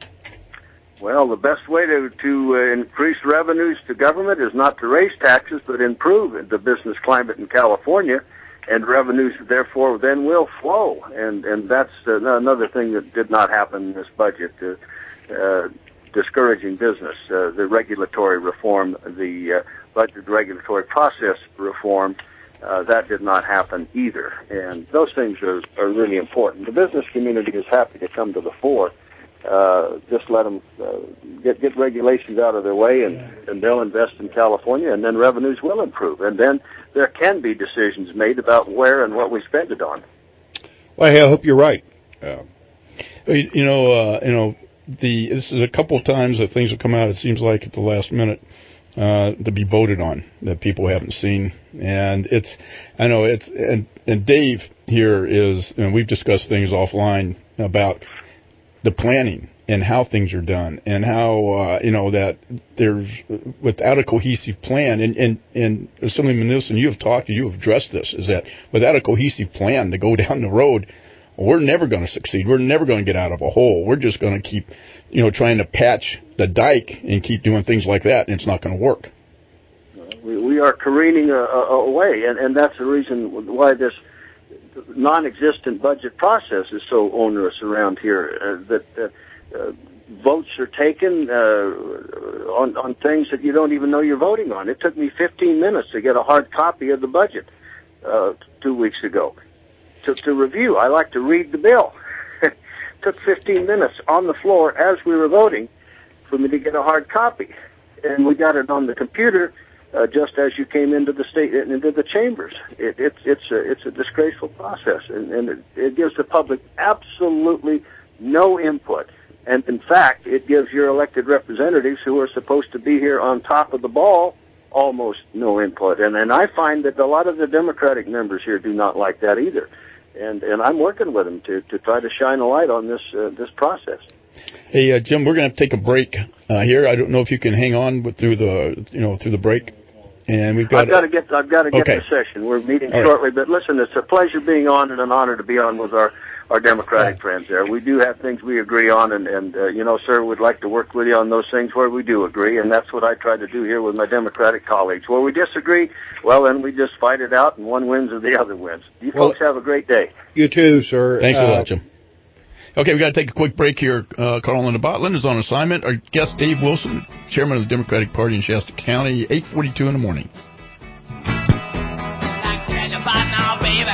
Well, the best way to to uh, increase revenues to government is not to raise taxes, but improve the business climate in California, and revenues therefore then will flow. And and that's uh, another thing that did not happen in this budget. Uh, uh, discouraging business, uh, the regulatory reform, the uh, budget regulatory process reform, uh, that did not happen either. And those things are, are really important. The business community is happy to come to the fore. Uh, just let them uh, get get regulations out of their way, and, and they'll invest in California, and then revenues will improve. And then there can be decisions made about where and what we spend it on. Well, hey, I hope you're right. Uh, you know, uh, you know, the this is a couple of times that things have come out. It seems like at the last minute uh, to be voted on that people haven't seen, and it's I know it's and and Dave here is, and we've discussed things offline about the planning and how things are done, and how uh, you know that there's without a cohesive plan, and and and Assemblyman Nielsen, you have talked, you have addressed this, is that without a cohesive plan to go down the road, we're never going to succeed. We're never going to get out of a hole. We're just going to keep, you know, trying to patch the dike and keep doing things like that, and it's not going to work. We, we are careening a, a, away, and, and that's the reason why this non-existent budget process is so onerous around here. Uh, that uh, uh, votes are taken uh, on, on things that you don't even know you're voting on. It took me fifteen minutes to get a hard copy of the budget uh, two weeks ago. To, to review, I like to read the bill. It took fifteen minutes on the floor as we were voting for me to get a hard copy, and we got it on the computer uh, just as you came into the state into the chambers. It, it's it's a it's a disgraceful process, and, and it, it gives the public absolutely no input. And in fact, it gives your elected representatives, who are supposed to be here on top of the ball, almost no input. And and I find that a lot of the Democratic members here do not like that either. And and I'm working with them to, to try to shine a light on this uh, this process. Hey uh, Jim, we're going to take a break uh, here. I don't know if you can hang on with, through the you know through the break. And we've got. I've got to get. I've got to get okay. the session. We're meeting All shortly. right. But listen, it's a pleasure being on and an honor to be on with our our Democratic friends there. We do have things we agree on, and and uh, you know, sir, we'd like to work with you on those things where we do agree, and that's what I try to do here with my Democratic colleagues. Where we disagree, well, then we just fight it out, and one wins or the other wins. You well, folks have a great day. You too, sir. Thanks uh, for that, Jim. Okay, we got to take a quick break here. Uh, Carl Linda Botland is on assignment. Our guest, Dave Wilson, chairman of the Democratic Party in Shasta County, eight forty-two in the morning. Now, baby,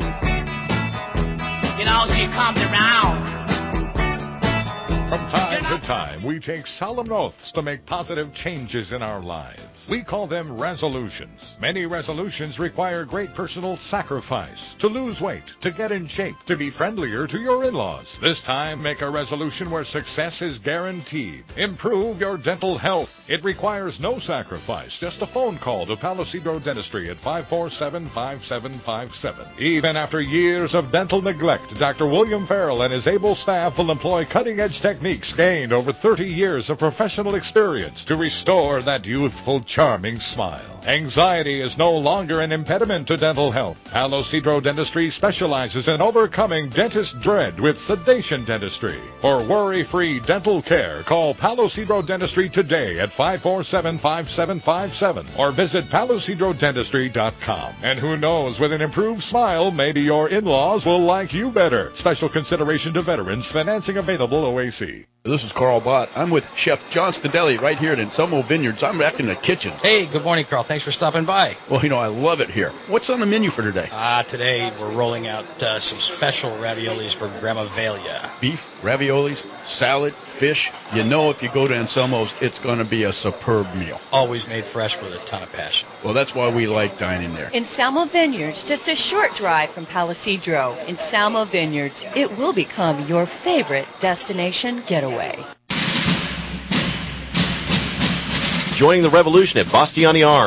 you know, she comes around. From time to time, we take solemn oaths to make positive changes in our lives. We call them resolutions. Many resolutions require great personal sacrifice. To lose weight, to get in shape, to be friendlier to your in-laws. This time, make a resolution where success is guaranteed. Improve your dental health. It requires no sacrifice, just a phone call to Palo Cedro Dentistry at five four seven, five seven five seven. Even after years of dental neglect, Doctor William Farrell and his able staff will employ cutting-edge techniques gained over thirty years of professional experience to restore that youthful, charming smile. Anxiety is no longer an impediment to dental health. Palo Cedro Dentistry specializes in overcoming dentist dread with sedation dentistry. For worry-free dental care, call Palo Cedro Dentistry today at five four seven, five seven five seven or visit palo cedro dentistry dot com. And who knows, with an improved smile, maybe your in-laws will like you better. Special consideration to veterans. Financing available O A C. This is Carl Bott. I'm with Chef John Stadelli right here at Anselmo Vineyards. I'm back in the kitchen. Hey, good morning, Carl. Thanks for stopping by. Well, you know, I love it here. What's on the menu for today? Ah, uh, today we're rolling out uh, some special raviolis for Grandma Velia. Beef, raviolis, salad, fish. You know, if you go to Anselmo's, it's going to be a superb meal. Always made fresh with a ton of passion. Well, that's why we like dining there. Anselmo Vineyards, just a short drive from Palo Cedro. Anselmo Vineyards, it will become your favorite destination getaway. Joining the revolution at Bastiani Arms.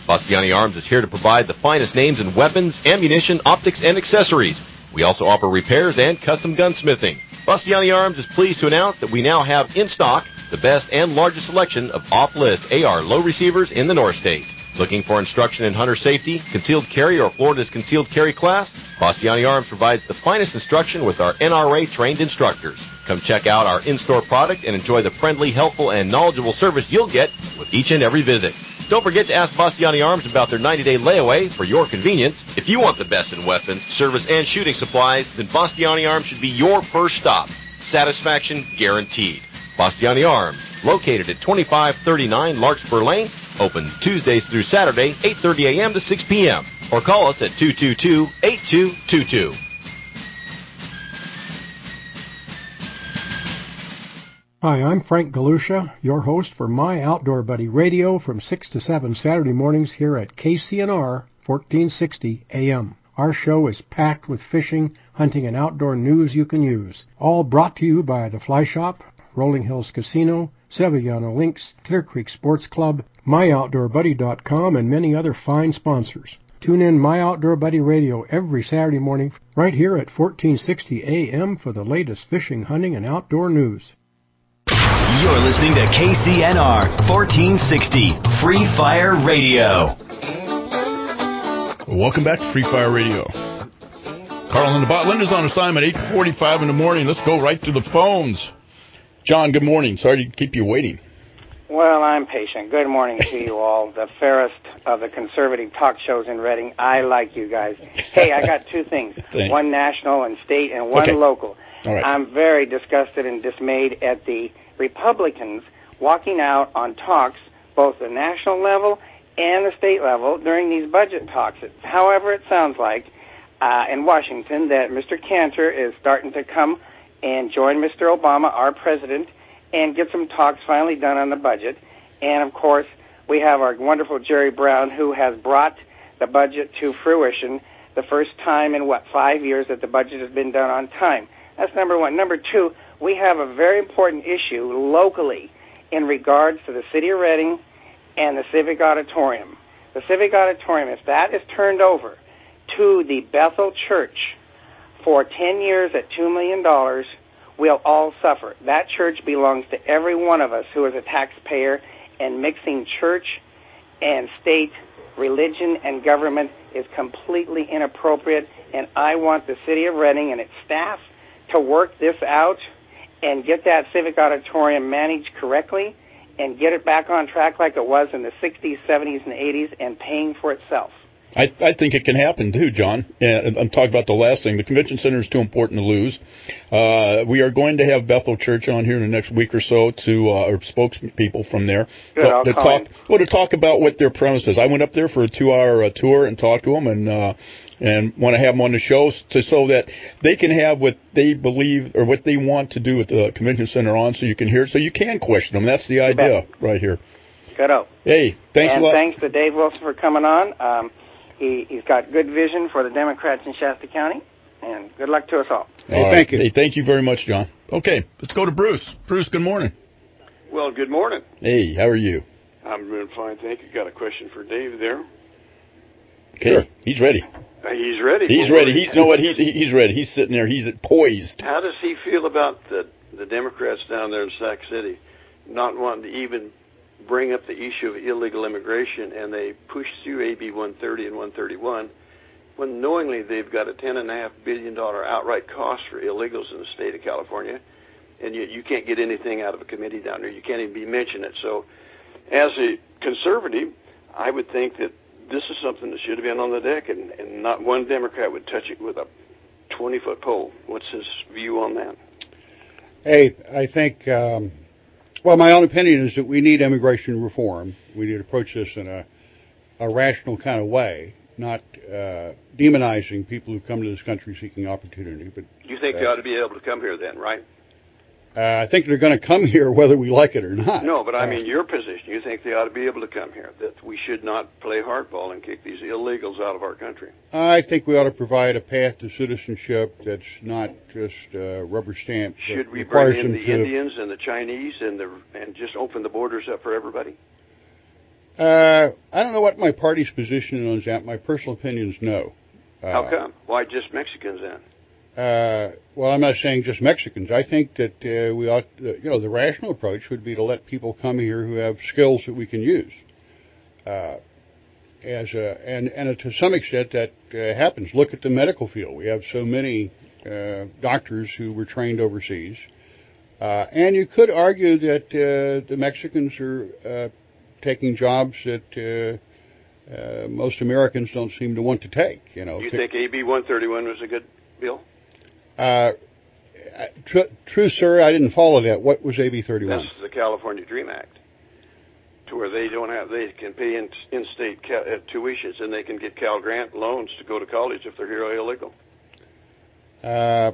Bastiani Arms is here to provide the finest names in weapons, ammunition, optics, and accessories. We also offer repairs and custom gunsmithing. Bastiani Arms is pleased to announce that we now have in stock the best and largest selection of off-list A R low receivers in the North State. Looking for instruction in hunter safety, concealed carry, or Florida's concealed carry class? Bastiani Arms provides the finest instruction with our N R A-trained instructors. Come check out our in-store product and enjoy the friendly, helpful, and knowledgeable service you'll get with each and every visit. Don't forget to ask Bastiani Arms about their ninety-day layaway for your convenience. If you want the best in weapons, service, and shooting supplies, then Bastiani Arms should be your first stop. Satisfaction guaranteed. Bastiani Arms, located at twenty-five thirty-nine Larkspur Lane, open Tuesdays through Saturday, eight thirty a.m. to six p.m. Or call us at two two two, eight two two two. Hi, I'm Frank Galusha, your host for My Outdoor Buddy Radio from six to seven Saturday mornings here at K C N R fourteen sixty A M. Our show is packed with fishing, hunting, and outdoor news you can use. All brought to you by The Fly Shop, Rolling Hills Casino, Sevillano Links, Clear Creek Sports Club, my outdoor buddy dot com, and many other fine sponsors. Tune in My Outdoor Buddy Radio every Saturday morning right here at fourteen sixty A M for the latest fishing, hunting, and outdoor news. You're listening to K C N R fourteen sixty Free Fire Radio. Welcome back to Free Fire Radio. Carl and the Bot. Linda's on assignment, eight forty-five in the morning. Let's go right to the phones. John, good morning. Sorry to keep you waiting. Well, I'm patient. Good morning to you all, the fairest of the conservative talk shows in Reading. I like you guys. Hey, I got two things, Thanks. one national and state and one Okay. local. All right. I'm very disgusted and dismayed at the Republicans walking out on talks, both the national level and the state level, during these budget talks. However, it sounds like uh, in Washington that Mister Cantor is starting to come and join Mister Obama, our president, and get some talks finally done on the budget. And, of course, we have our wonderful Jerry Brown, who has brought the budget to fruition the first time in, what, five years that the budget has been done on time. That's number one. Number two, we have a very important issue locally in regards to the city of Reading and the Civic Auditorium. The Civic Auditorium, if that is turned over to the Bethel Church for ten years at two million dollars, we'll all suffer. That church belongs to every one of us who is a taxpayer, and mixing church and state, religion and government is completely inappropriate, and I want the city of Reading and its staff to work this out and get that Civic Auditorium managed correctly and get it back on track like it was in the sixties, seventies, and eighties and paying for itself. I, I think it can happen, too, John. And I'm talking about the last thing. The convention center is too important to lose. Uh, we are going to have Bethel Church on here in the next week or so to, uh, or spokespeople from there Good, to, I'll to call talk, him. well, to talk about what their premise is. I went up there for a two-hour uh, tour and talked to them, and uh, and want to have them on the show to, so that they can have what they believe or what they want to do with the convention center on, so you can hear it, so you can question them. That's the idea right here. Good. Hey, thanks and a lot. thanks to Dave Wilson for coming on. Um, he, he's got good vision for the Democrats in Shasta County, and good luck to us all. Hey, all thank right. you. Hey, thank you very much, John. Okay, let's go to Bruce. Bruce, good morning. Well, good morning. Hey, how are you? I'm doing fine, thank you. Got a question for Dave there. Okay, sure. He's ready. Uh, he's ready. He's well, ready. He's you know what? He's he's ready. He's sitting there. He's poised. How does he feel about the the Democrats down there in Sac City not wanting to even bring up the issue of illegal immigration, and they push through A B one thirty and one thirty-one when knowingly they've got a ten and a half billion dollar outright cost for illegals in the state of California, and yet you can't get anything out of a committee down there. You can't even be mentioned it. So, as a conservative, I would think that this is something that should have been on the deck, and, and not one Democrat would touch it with a twenty-foot pole. What's his view on that? Hey, I think, um, well, my own opinion is that we need immigration reform. We need to approach this in a, a rational kind of way, not uh, demonizing people who come to this country seeking opportunity. But You think uh, they ought to be able to come here then, right? Uh, I think they're going to come here whether we like it or not. No, but I mean Uh, your position. You think they ought to be able to come here, that we should not play hardball and kick these illegals out of our country. I think we ought to provide a path to citizenship that's not just uh, rubber stamped. but Should we requires bring in them the to- Indians and the Chinese and the and just open the borders up for everybody? Uh, I don't know what my party's position on that. My personal opinion is no. Uh, How come? Why just Mexicans then? Uh, well, I'm not saying just Mexicans. I think that uh, we ought, uh, you know, the rational approach would be to let people come here who have skills that we can use. Uh, as a, and and to some extent that uh, happens. Look at the medical field. We have so many uh, doctors who were trained overseas, uh, and you could argue that uh, the Mexicans are uh, taking jobs that uh, uh, most Americans don't seem to want to take. You know, Do you think A B one thirty-one was a good bill? Uh, tr- true, sir. I didn't follow that. What was A B thirty-one? That's the California Dream Act, to where they don't have, they can pay in, in-state ca- uh, tuitions, and they can get Cal Grant loans to go to college if they're here illegal. Uh,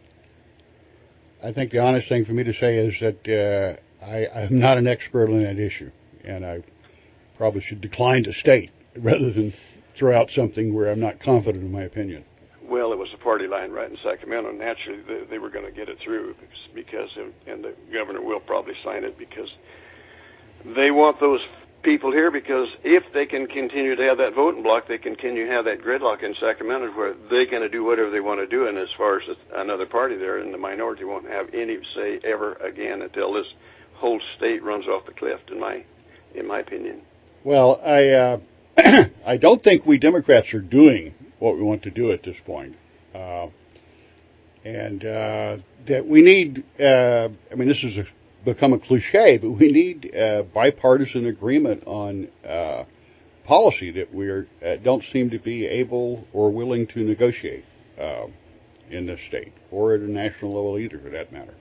I think the honest thing for me to say is that uh, I, I'm not an expert on that issue, and I probably should decline to state rather than throw out something where I'm not confident in my opinion. Well, it was a party line right in Sacramento. Naturally, they, they were going to get it through because, and the governor will probably sign it because they want those people here. Because if they can continue to have that voting block, they can continue to have that gridlock in Sacramento, where they're going to do whatever they want to do. And as far as another party there, and the minority won't have any say ever again until this whole state runs off the cliff. In my, in my opinion. Well, I uh, I don't think we Democrats are doing what we want to do at this point. Uh, and uh, that we need, uh, I mean, this has become a cliche, but we need uh, bipartisan agreement on uh, policy that we are, uh, don't seem to be able or willing to negotiate uh, in this state, or at a national level either, for that matter.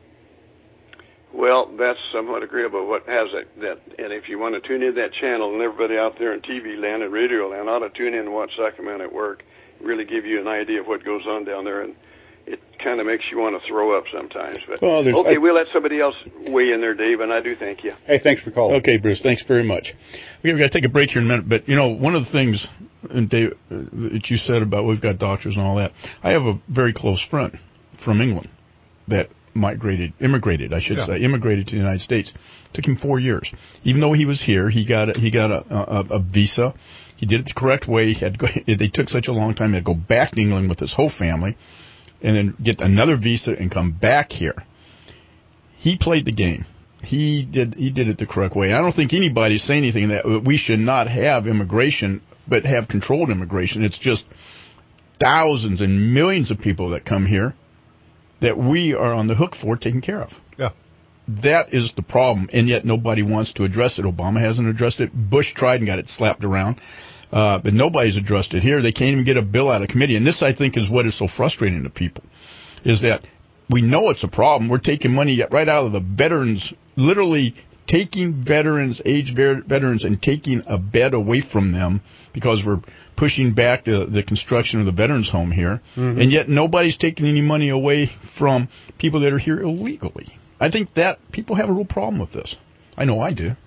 Well, that's somewhat agreeable. What has it that, and if you want to tune in that channel, and everybody out there in T V land and radio land ought to tune in and watch Sacramento at Work, really give you an idea of what goes on down there, and it kind of makes you want to throw up sometimes. But well, okay, I, we'll let somebody else weigh in there, Dave, and I do thank you. Hey, thanks for calling. Okay, Bruce, thanks very much. We've got to take a break here in a minute, but you know, one of the things, and Dave, uh, that you said about we've got doctors and all that, I have a very close friend from England that migrated, immigrated, I should yeah. say, immigrated to the United States. It took him four years. Even though he was here, he got a, he got a, a, a visa. He did it the correct way. He had to go, they took such a long time. He had to go back to England with his whole family, and then get another visa and come back here. He played the game. He did he did it the correct way. I don't think anybody's saying anything that we should not have immigration, but have controlled immigration. It's just thousands and millions of people that come here that we are on the hook for taking care of. Yeah. That is the problem, and yet nobody wants to address it. Obama hasn't addressed it. Bush tried and got it slapped around, uh, but nobody's addressed it here. They can't even get a bill out of committee, and this, I think, is what is so frustrating to people, is that we know it's a problem. We're taking money right out of the veterans, literally taking veterans, age veterans, and taking a bed away from them because we're pushing back the, the construction of the veterans home here, mm-hmm. and yet nobody's taking any money away from people that are here illegally. I think that people have a real problem with this. I know I do.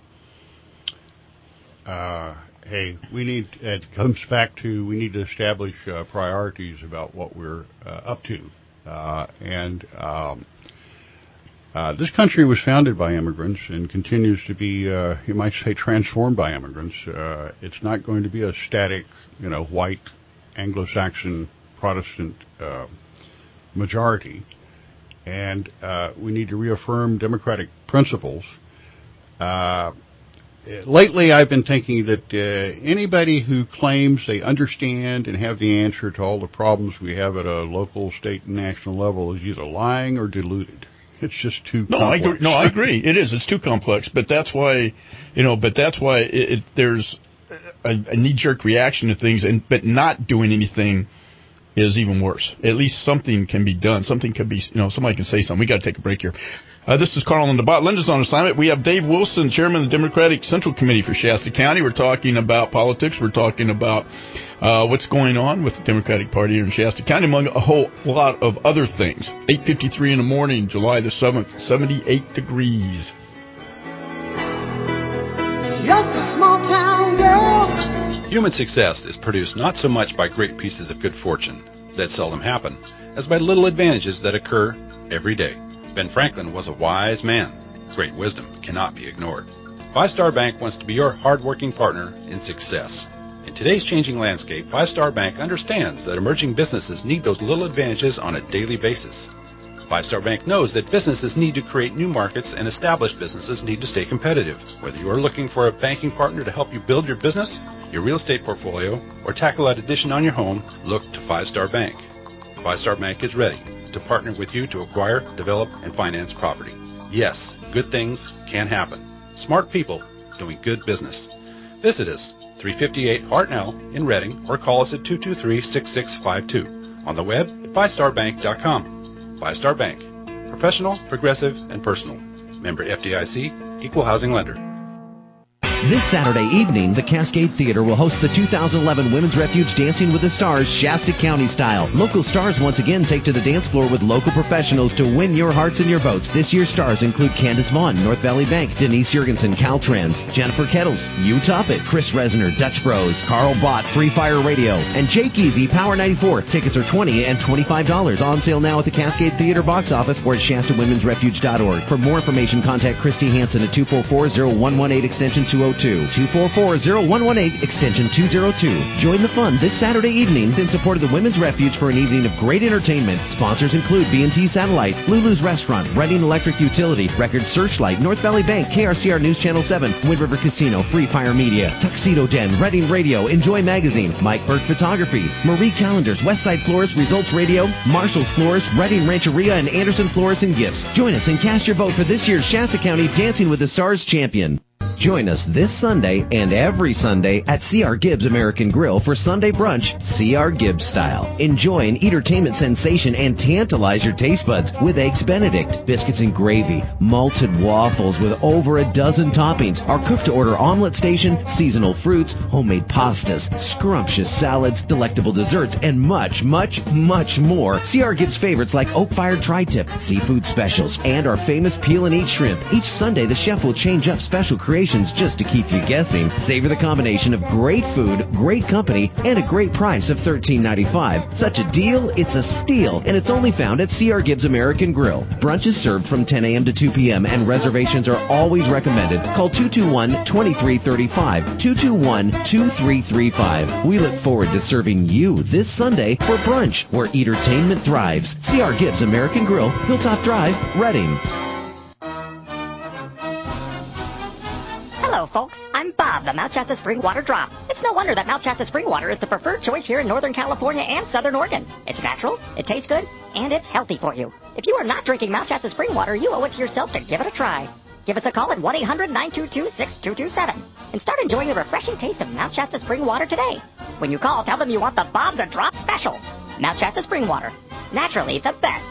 Uh, hey, we need, it comes back to, we need to establish uh, priorities about what we're uh, up to. Uh, and um, uh, this country was founded by immigrants and continues to be, uh, you might say, transformed by immigrants. Uh, it's not going to be a static, you know, white Anglo-Saxon Protestant uh, majority. And uh, we need to reaffirm democratic principles. Uh, lately, I've been thinking that uh, anybody who claims they understand and have the answer to all the problems we have at a local, state, and national level is either lying or deluded. It's just too no, complex. I agree. No, I agree. It is. It's too complex. But that's why, you know. But that's why it, it, there's a, a knee-jerk reaction to things, and but not doing anything is even worse. At least something can be done. Something can be, you know, somebody can say something. We got to take a break here. Uh, this is Carl on the Bot. Linda's on assignment. We have Dave Wilson, Chairman of the Democratic Central Committee for Shasta County. We're talking about politics. We're talking about uh, what's going on with the Democratic Party here in Shasta County, among a whole lot of other things. eight fifty-three in the morning, July the seventh, seventy-eight degrees. Just a small town girl. Human success is produced not so much by great pieces of good fortune that seldom happen, as by little advantages that occur every day. Ben Franklin was a wise man. Great wisdom cannot be ignored. Five Star Bank wants to be your hard-working partner in success. In today's changing landscape, Five Star Bank understands that emerging businesses need those little advantages on a daily basis. Five Star Bank knows that businesses need to create new markets and established businesses need to stay competitive. Whether you are looking for a banking partner to help you build your business, your real estate portfolio, or tackle that addition on your home, look to Five Star Bank. Five Star Bank is ready to partner with you to acquire, develop, and finance property. Yes, good things can happen. Smart people doing good business. Visit us, three fifty-eight Hartnell in Reading, or call us at two two three, six six five two. On the web at five star bank dot com. Five Star Bank. Professional, progressive, and personal. Member F D I C, Equal Housing Lender. This Saturday evening, the Cascade Theater will host the two thousand eleven Women's Refuge Dancing with the Stars Shasta County style. Local stars once again take to the dance floor with local professionals to win your hearts and your votes. This year's stars include Candace Vaughn, North Valley Bank, Denise Jurgensen, Caltrans, Jennifer Kettles, You Toppet, Chris Resner, Dutch Bros, Carl Bott, Free Fire Radio, and Jake Easy, Power ninety-four. Tickets are twenty dollars and twenty-five dollars. On sale now at the Cascade Theater box office or at Shasta Women's Refuge dot org. For more information, contact Christy Hansen at two four four, zero one one eight extension two oh two. two four four, zero one one eight extension two oh two. Join the fun this Saturday evening in support of the Women's Refuge for an evening of great entertainment. Sponsors include B and T Satellite, Lulu's Restaurant, Reading Electric Utility, Record Searchlight, North Valley Bank, K R C R News Channel seven, Wind River Casino, Free Fire Media, Tuxedo Den, Reading Radio, Enjoy Magazine, Mike Burke Photography, Marie Callender's, Westside Florist, Results Radio, Marshall's Florist, Reading Rancheria, and Anderson Florist and Gifts. Join us and cast your vote for this year's Shasta County Dancing with the Stars champion. Join us this Sunday and every Sunday at C R Gibbs American Grill for Sunday brunch, C R Gibbs style. Enjoy an entertainment sensation and tantalize your taste buds with Eggs Benedict, biscuits and gravy, malted waffles with over a dozen toppings, our cook-to-order omelet station, seasonal fruits, homemade pastas, scrumptious salads, delectable desserts, and much, much, much more. C R Gibbs favorites like oak-fired tri-tip, seafood specials, and our famous peel and eat shrimp. Each Sunday, the chef will change up special creations just to keep you guessing. Savor the combination of great food, great company, and a great price of thirteen ninety-five. Such a deal, it's a steal, and it's only found at C R Gibbs American Grill. Brunch is served from ten a.m. to two p.m., and reservations are always recommended. Call two two one, two three three five, two two one, two three three five. We look forward to serving you this Sunday for brunch, where entertainment thrives. C R Gibbs American Grill, Hilltop Drive, Reading. Hello, folks. I'm Bob, the Mount Shasta Spring Water Drop. It's no wonder that Mount Shasta Spring Water is the preferred choice here in Northern California and Southern Oregon. It's natural, it tastes good, and it's healthy for you. If you are not drinking Mount Shasta Spring Water, you owe it to yourself to give it a try. Give us a call at one eight hundred, nine two two, six two two seven and start enjoying the refreshing taste of Mount Shasta Spring Water today. When you call, tell them you want the Bob the Drop special. Mount Shasta Spring Water. Naturally the best.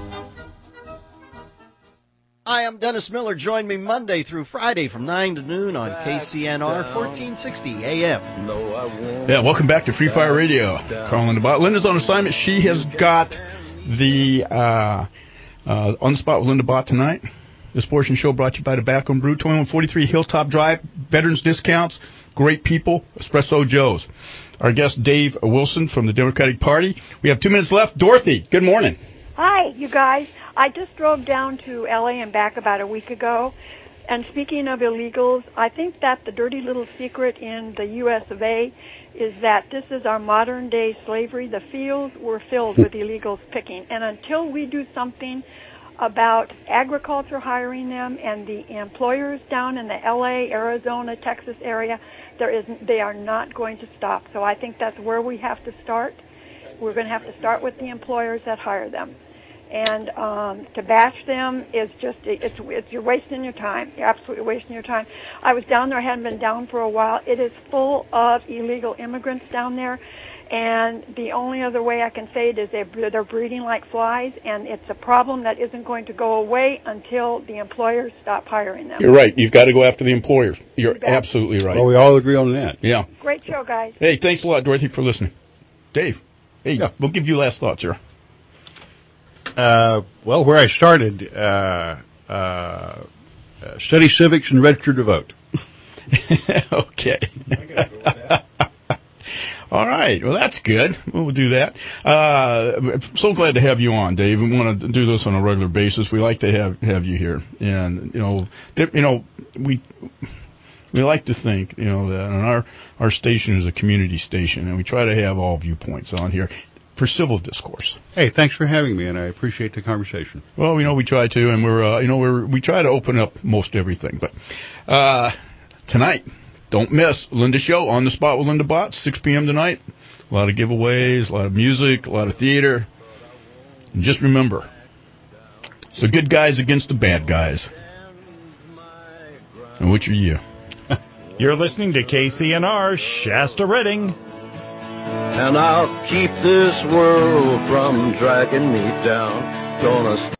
Hi, I'm Dennis Miller. Join me Monday through Friday from nine to noon on K C N R fourteen sixty A M. No, I won't. Yeah, welcome back to Free Fire Radio. Carl Linda Bott. Linda's on assignment. She has got the uh, uh, On the Spot with Linda Bott tonight. This portion show brought to you by Tobacco and Brew, twenty-one forty-three Hilltop Drive. Veterans discounts, great people, Espresso Joe's. Our guest, Dave Wilson from the Democratic Party. We have two minutes left. Dorothy, good morning. Hi, you guys. I just drove down to L A and back about a week ago, and speaking of illegals, I think that the dirty little secret in the U S of A is that this is our modern-day slavery. The fields were filled with illegals picking, and until we do something about agriculture hiring them and the employers down in the L A, Arizona, Texas area, there is they are not going to stop. So I think that's where we have to start. We're going to have to start with the employers that hire them. And um, to bash them is just, it's, it's you're wasting your time. You're absolutely wasting your time. I was down there. I hadn't been down for a while. It is full of illegal immigrants down there. And the only other way I can say it is they're, they're breeding like flies, and it's a problem that isn't going to go away until the employers stop hiring them. You're right. You've got to go after the employers. You're absolutely right. Well, we all agree on that. Yeah. Great show, guys. Hey, thanks a lot, Dorothy, for listening. Dave, hey, yeah. We'll give you last thoughts here. Uh, well, where I started, uh, uh, study civics and register to vote. Okay. All right. Well, that's good. We'll do that. Uh, so glad to have you on, Dave. We want to do this on a regular basis. We like to have have you here, and you know, th- you know, we We like to think, you know, that and our our station is a community station, and we try to have all viewpoints on here for civil discourse. Hey, thanks for having me, and I appreciate the conversation. Well, you know, we try to, and we're, uh, you know, we're we try to open up most everything. But uh, tonight, don't miss Linda Show, On the Spot with Linda Bott, six p.m. tonight. A lot of giveaways, a lot of music, a lot of theater. And just remember, it's the good guys against the bad guys. And which are you? You're listening to K C N R, Shasta Redding. And I'll keep this world from dragging me down. Gonna